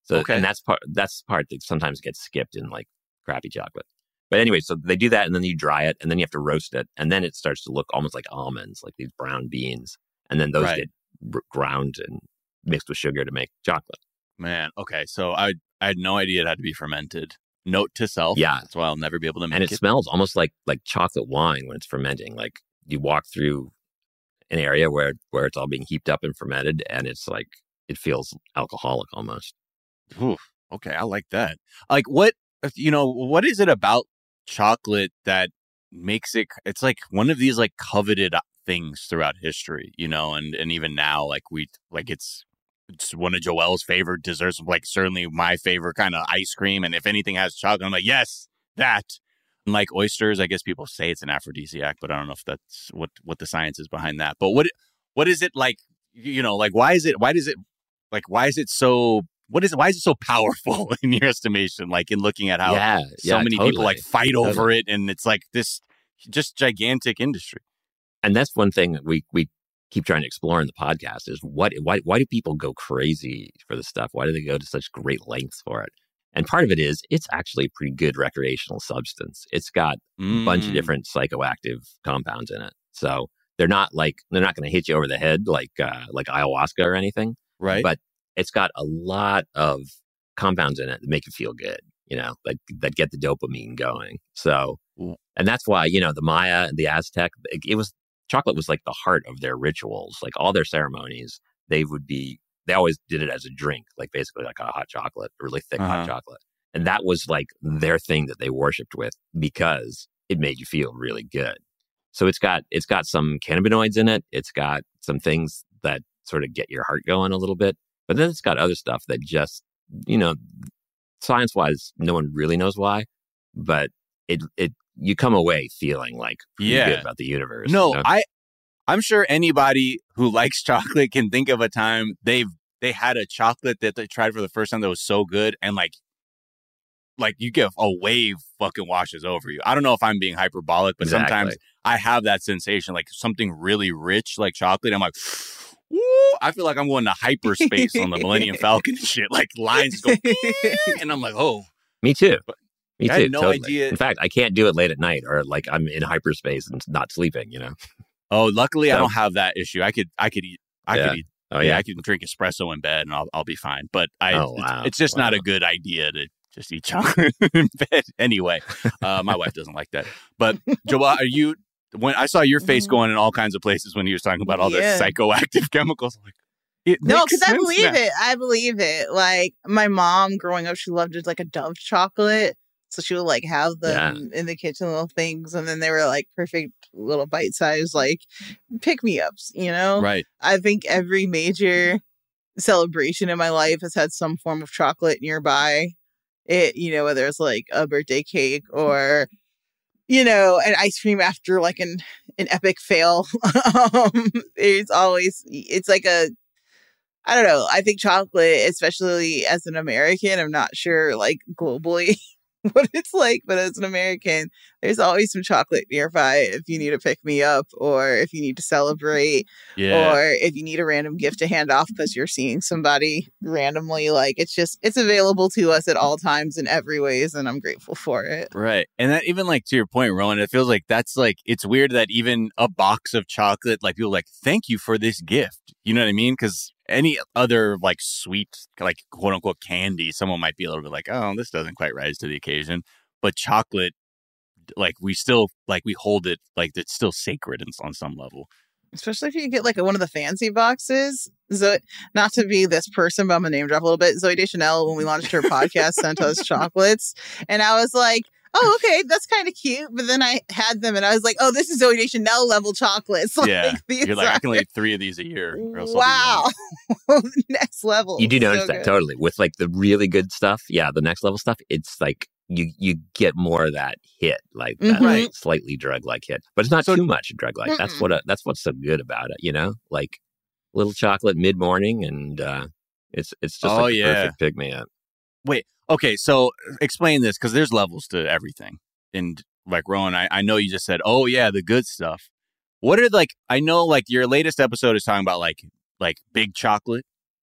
So,
Okay.
and that's part, that's the part that sometimes gets skipped in like crappy chocolate. But anyway, so they do that and then you dry it and then you have to roast it. And then it starts to look almost like almonds, like these brown beans. And then those
Right.
get r- ground and mixed with sugar to make chocolate.
Man, okay. So I I had no idea it had to be fermented. Note to self.
Yeah.
That's why I'll never be able to make
And it,
it.
smells almost like like chocolate wine when it's fermenting. Like you walk through an area where where it's all being heaped up and fermented, and it's like it feels alcoholic almost.
Oof, okay, I like that. Like what you know, what is it about chocolate that makes it it's like one of these like coveted things throughout history, you know, and and even now like we like it's it's one of Joelle's favorite desserts, like certainly my favorite kind of ice cream, and if anything has chocolate, I'm like, yes, that. And like oysters, I guess people say it's an aphrodisiac, but I don't know if that's what what the science is behind that. But what what is it like, you know, like why is it why does it like why is it so What is it? Why is it so powerful in your estimation? Like in looking at how
Yeah,
so
yeah,
many
totally.
people like fight over
Totally.
it, and it's like this just gigantic industry.
And that's one thing that we we keep trying to explore in the podcast is what why why do people go crazy for this stuff? Why do they go to such great lengths for it? And part of it is it's actually a pretty good recreational substance. It's got a bunch of
Mm.
different psychoactive compounds in it, so they're not like they're not going to hit you over the head like uh, like ayahuasca or anything,
Right.
But it's got a lot of compounds in it that make you feel good, you know, like that get the dopamine going. So, and that's why, you know, the Maya and the Aztec, it, it was chocolate was like the heart of their rituals, like all their ceremonies. They would be, they always did it as a drink, like basically like a hot chocolate, really thick
Uh-huh.
hot chocolate. And that was like their thing that they worshipped with because it made you feel really good. So it's got, it's got some cannabinoids in it. It's got some things that sort of get your heart going a little bit. But then it's got other stuff that just, you know, science wise, no one really knows why, but it, it, you come away feeling like pretty
Yeah.
good about the universe.
No,
you know?
I I'm sure anybody who likes chocolate can think of a time they've they had a chocolate that they tried for the first time that was so good, and like like you get a wave fucking washes over you. I don't know if I'm being hyperbolic, but
Exactly.
sometimes I have that sensation, like something really rich like chocolate. I'm like, woo, I feel like I'm going to hyperspace on the Millennium Falcon and shit. Like lines go, and I'm like, oh,
Me too. Me
I
too.
had no
totally.
idea-
In fact, I can't do it late at night or like I'm in hyperspace and not sleeping, you know?
oh. Luckily, I
So-
don't have that issue. I could I could eat. I
Yeah.
could eat.
Oh,
yeah,
yeah.
I can drink espresso in bed and I'll I'll be fine. But I,
Oh,
it's,
wow.
it's just not a
Wow.
good idea to just eat chocolate in bed. Anyway, uh, my wife doesn't like that. But Joelle, are you? When I saw your face
Mhm.
going in all kinds of places when he was talking about all
Yeah.
the psychoactive chemicals, I'm like, it
No,
makes
because I
sense
believe
now.
it. I believe it. Like my mom growing up, she loved it like a Dove chocolate. So she would like have them in the kitchen, little things, and then they were like perfect little bite size, like pick me ups. You know,
Right.
I think every major celebration in my life has had some form of chocolate nearby. It, you know, whether it's like a birthday cake or, you know, an ice cream after like an an epic fail. um, there's always it's like a I don't know. I think chocolate, especially as an American, I'm not sure like globally what it's like, but as an American, there's always some chocolate nearby if you need to pick me up or if you need to celebrate
Yeah.
or if you need a random gift to hand off because you're seeing somebody randomly. Like it's just, it's available to us at all times in every ways, and I'm grateful for it.
Right. And that even like to your point, Rowan, it feels like that's like it's weird that even a box of chocolate, like people are like, thank you for this gift. You know what I mean? Because any other like sweet, like quote unquote candy, someone might be a little bit like, oh, this doesn't quite rise to the occasion. But chocolate, like we still like we hold it like it's still sacred in, on some level.
Especially if you get like one of the fancy boxes. So, not to be this person, but I'm gonna name drop a little bit. Zoe Deschanel, when we launched her podcast, sent us chocolates, and I was like, "Oh, okay, that's kind of cute." But then I had them, and I was like, "Oh, this is Zoe Deschanel level chocolates." Like,
Yeah.
these
You're like, I
are-
can only eat three of these a year. Or else I'll be
wow, next level.
You do notice
So
that
good.
totally with like the really good stuff. Yeah, the next level stuff. It's like you you get more of that hit, like that
Mhm. Right.
slightly drug like hit, but it's not
So-
too much drug like. That's
Mm-mm.
what uh that's what's so good about it. You know, like little chocolate mid morning, and uh, it's it's just
Oh,
like the
yeah.
perfect pick me up.
Wait, okay, so explain this because there's levels to everything. And like Rowan, I, I know you just said, oh yeah, the good stuff. What are like I know like your latest episode is talking about like like big chocolate,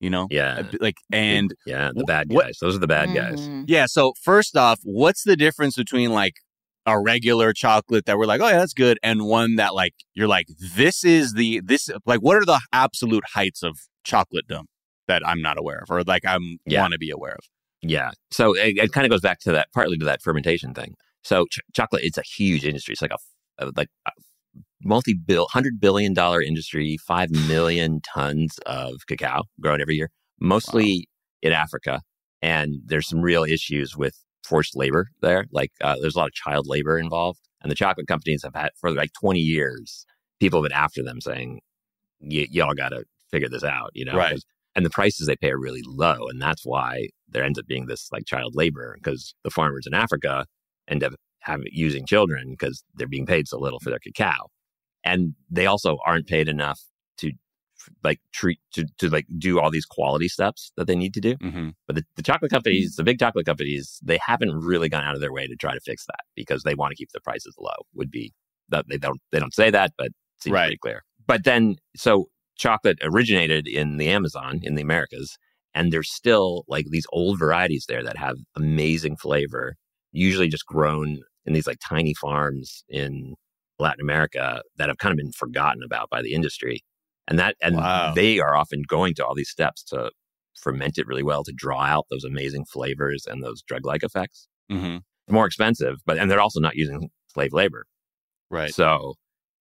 you know?
Yeah.
Uh, Like, and
yeah, the bad
what-
guys. Those are the bad guys.
Mhm.
yeah. So first off, what's the difference between like a regular chocolate that we're like, oh yeah, that's good, and one that like you're like, this is the this like what are the absolute heights of chocolatedom that I'm not aware of, or like I'm
Yeah.
want to be aware of?
Yeah. So it, it kind of goes back to that, partly to that fermentation thing. So ch- chocolate, it's a huge industry. It's like a, a like a multi-bill, hundred billion dollar industry, five million tons of cacao grown every year, mostly in Africa. And there's some real issues with forced labor there. Like uh, there's a lot of child labor involved. And the chocolate companies have had for like twenty years, people have been after them saying, y- y'all got to figure this out, you know?
Right.
'Cause- And the prices they pay are really low. And that's why there ends up being this like child labor, because the farmers in Africa end up having using children because they're being paid so little for their cacao. And they also aren't paid enough to like treat to, to like do all these quality steps that they need to do.
Mm-hmm.
But the, the chocolate companies, the big chocolate companies, they haven't really gone out of their way to try to fix that because they want to keep the prices low. Would be that they don't they don't say that, but it seems
Right.
pretty clear. But then so chocolate originated in the Amazon in the Americas, and there's still like these old varieties there that have amazing flavor, usually just grown in these like tiny farms in Latin America that have kind of been forgotten about by the industry. And that and
Wow.
they are often going to all these steps to ferment it really well to draw out those amazing flavors and those drug-like effects.
Mm-hmm.
They're more expensive, but and they're also not using slave labor.
Right.
So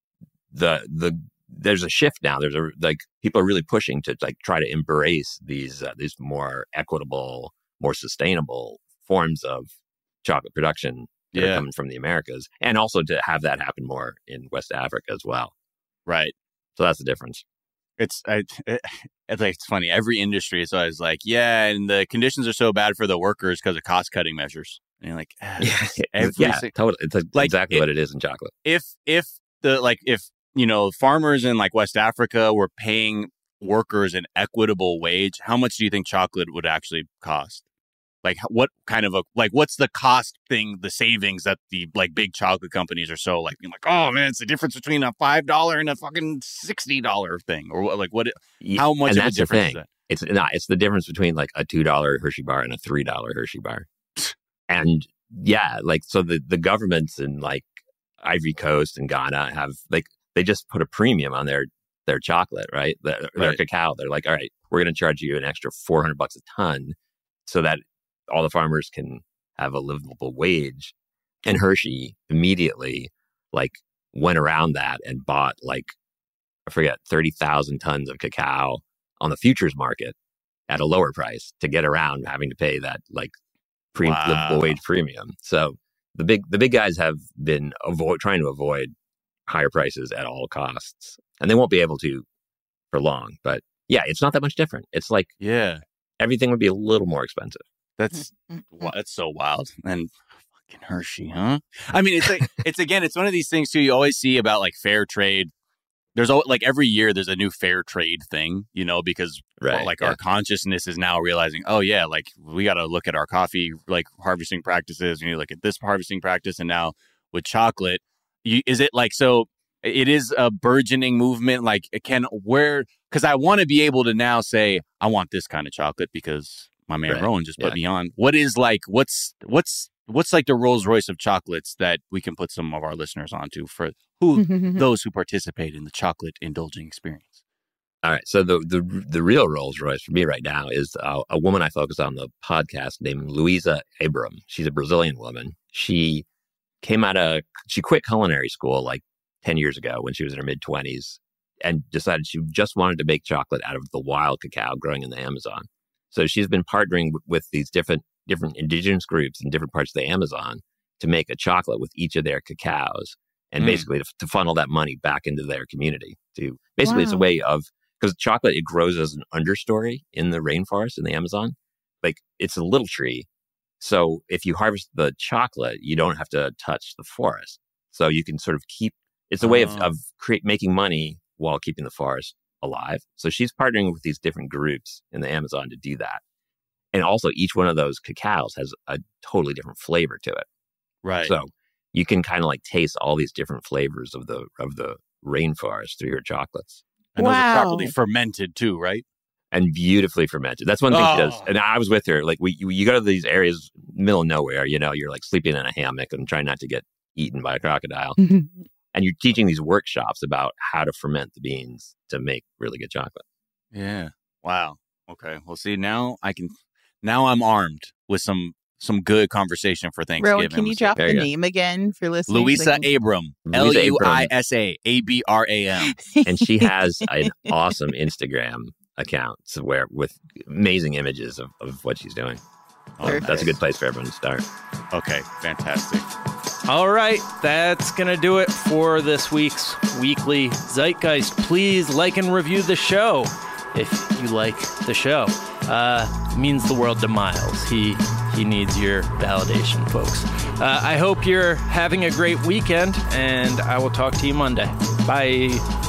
the the there's a shift now. There's a like people are really pushing to like try to embrace these uh, these more equitable, more sustainable forms of chocolate production that
Yeah.
are coming from the Americas, and also to have that happen more in West Africa as well.
Right.
So that's the difference.
It's I, it, it's like it's funny. Every industry is always like, yeah, and the conditions are so bad for the workers because of cost cutting measures. And you're like, ah, every
yeah,
sing-
totally. It's like
Like,
exactly
it-
what it is in chocolate.
if if the like if you know farmers in like West Africa were paying workers an equitable wage, how much do you think chocolate would actually cost? Like h- what kind of a like what's the cost thing, the savings that the like big chocolate companies are so like being like, oh man, it's the difference between a five dollar and a fucking sixty dollar thing, or what- like what?
Yeah,
How much
and
of a
that's the
difference is
thing.
that?
It's not. It's the difference between like a two dollar Hershey bar and a three dollar Hershey bar. And yeah, like so the the governments in like Ivory Coast and Ghana have like they just put a premium on their their chocolate, right? Their, their
Right.
cacao. They're like, all right, we're going to charge you an extra four hundred bucks a ton, so that all the farmers can have a livable wage. And Hershey immediately like went around that and bought like I forget thirty thousand tons of cacao on the futures market at a lower price to get around having to pay that like pre
Wow.
livable wage premium. So the big the big guys have been avoid trying to avoid higher prices at all costs, and they won't be able to for long. But yeah, it's not that much different. It's like
Yeah,
everything would be a little more expensive.
that's wa- that's so wild. And fucking Hershey, huh? I mean, it's like it's again, it's one of these things too. You always see about like fair trade. There's al- like every year there's a new fair trade thing, you know, because well,
Right,
like
yeah.
our consciousness is now realizing, oh yeah, like we got to look at our coffee like harvesting practices. We need to look at this harvesting practice, and now with chocolate, you, is it like so? It is a burgeoning movement. Like, it can where because I want to be able to now say I want this kind of chocolate because my man
Right,
Rowan just put
yeah.
me on. What is like what's what's what's like the Rolls Royce of chocolates that we can put some of our listeners onto for who those who participate in the chocolate indulging experience?
All right. So the the the real Rolls Royce for me right now is uh, a woman I focus on the podcast named Luisa Abram. She's a Brazilian woman. She came out of she quit culinary school like ten years ago when she was in her mid twenties and decided she just wanted to make chocolate out of the wild cacao growing in the Amazon. So she's been partnering w- with these different different indigenous groups in different parts of the Amazon to make a chocolate with each of their cacaos, and
Mm.
basically to, to funnel that money back into their community. To basically, it's a
Wow.
way of because chocolate it grows as an understory in the rainforest in the Amazon. Like it's a little tree, so if you harvest the chocolate, you don't have to touch the forest. So you can sort of keep. It's a way of
Oh.
of create making money while keeping the forest alive. So she's partnering with these different groups in the Amazon to do that. And also each one of those cacaos has a totally different flavor to it.
Right.
So you can kind of like taste all these different flavors of the of the rainforest through your chocolates.
And those are
Wow.
properly fermented too, right?
and beautifully fermented. That's one thing
Oh.
she does. And I was with her. Like we, you, you go to these areas, middle of nowhere. You know, you're like sleeping in a hammock and trying not to get eaten by a crocodile. And you're teaching these workshops about how to ferment the beans to make really good chocolate.
Yeah. Wow. Okay. Well, see, now I can. Now I'm armed with some some good conversation for Thanksgiving.
Rowan, can you drop
There
the
you go.
name again for listeners?
Louisa
Like-
Abram. L
Louisa
U I
Abram.
S A A B R A M.
And she has an awesome Instagram account where with amazing images of, of what she's doing.
Oh,
That's a good place for everyone to start.
Okay. Fantastic.
All right, that's going to do it for this week's Weekly Zeitgeist. Please like and review the show if you like the show. Uh, it means the world to Miles. He he needs your validation, folks. Uh, I hope you're having a great weekend, and I will talk to you Monday. Bye.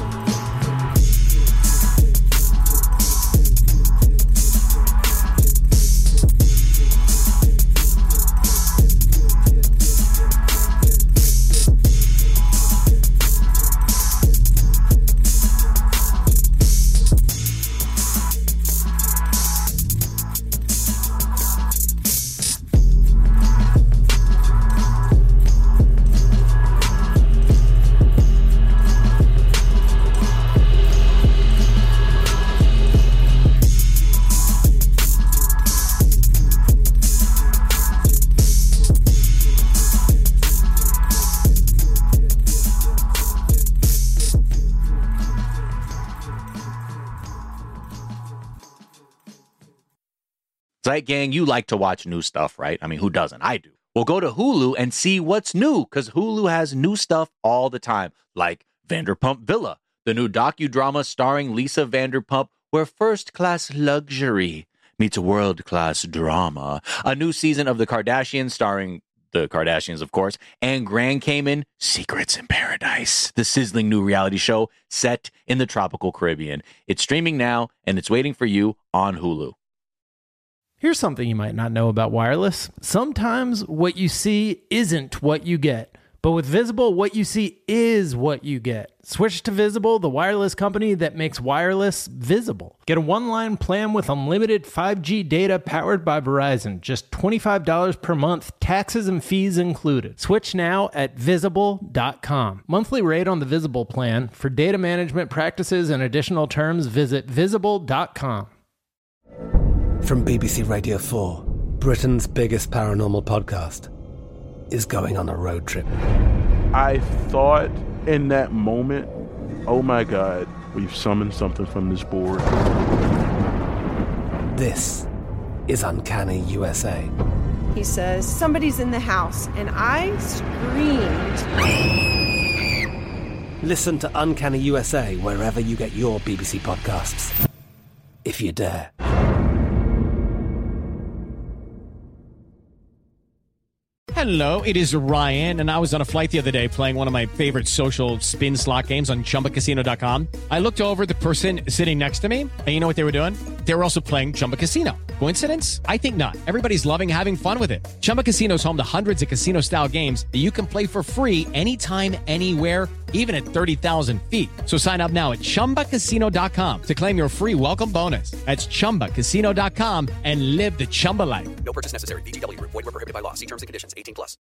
Zeit Gang, you like to watch new stuff, right? I mean, who doesn't? I do. Well, go to Hulu and see what's new, because Hulu has new stuff all the time, like Vanderpump Villa, the new docudrama starring Lisa Vanderpump, where first-class luxury meets world-class drama. A new season of The Kardashians starring the Kardashians, of course, and Grand Cayman Secrets in Paradise, the sizzling new reality show set in the tropical Caribbean. It's streaming now, and it's waiting for you on Hulu.
Here's something you might not know about wireless. Sometimes what you see isn't what you get. But with Visible, what you see is what you get. Switch to Visible, the wireless company that makes wireless visible. Get a one-line plan with unlimited five G data powered by Verizon. Just twenty-five dollars per month, taxes and fees included. Switch now at visible dot com. Monthly rate on the Visible plan. For data management practices and additional terms, visit visible dot com.
From B B C Radio four, Britain's biggest paranormal podcast is going on a road trip.
I thought in that moment, oh my God, we've summoned something from this board.
This is Uncanny U S A.
He says, somebody's in the house, and I screamed.
Listen to Uncanny U S A wherever you get your B B C podcasts, if you dare.
Hello, it is Ryan, and I was on a flight the other day playing one of my favorite social spin slot games on Chumba Casino dot com. I looked over at the person sitting next to me, and you know what they were doing? They were also playing Chumba Casino. Coincidence? I think not. Everybody's loving having fun with it. Chumba Casino is home to hundreds of casino-style games that you can play for free anytime, anywhere, even at thirty thousand feet. So sign up now at Chumba Casino dot com to claim your free welcome bonus. That's Chumba Casino dot com and live the Chumba life.
No purchase necessary. V G W. Void where prohibited by law. See terms and conditions. eighteen plus.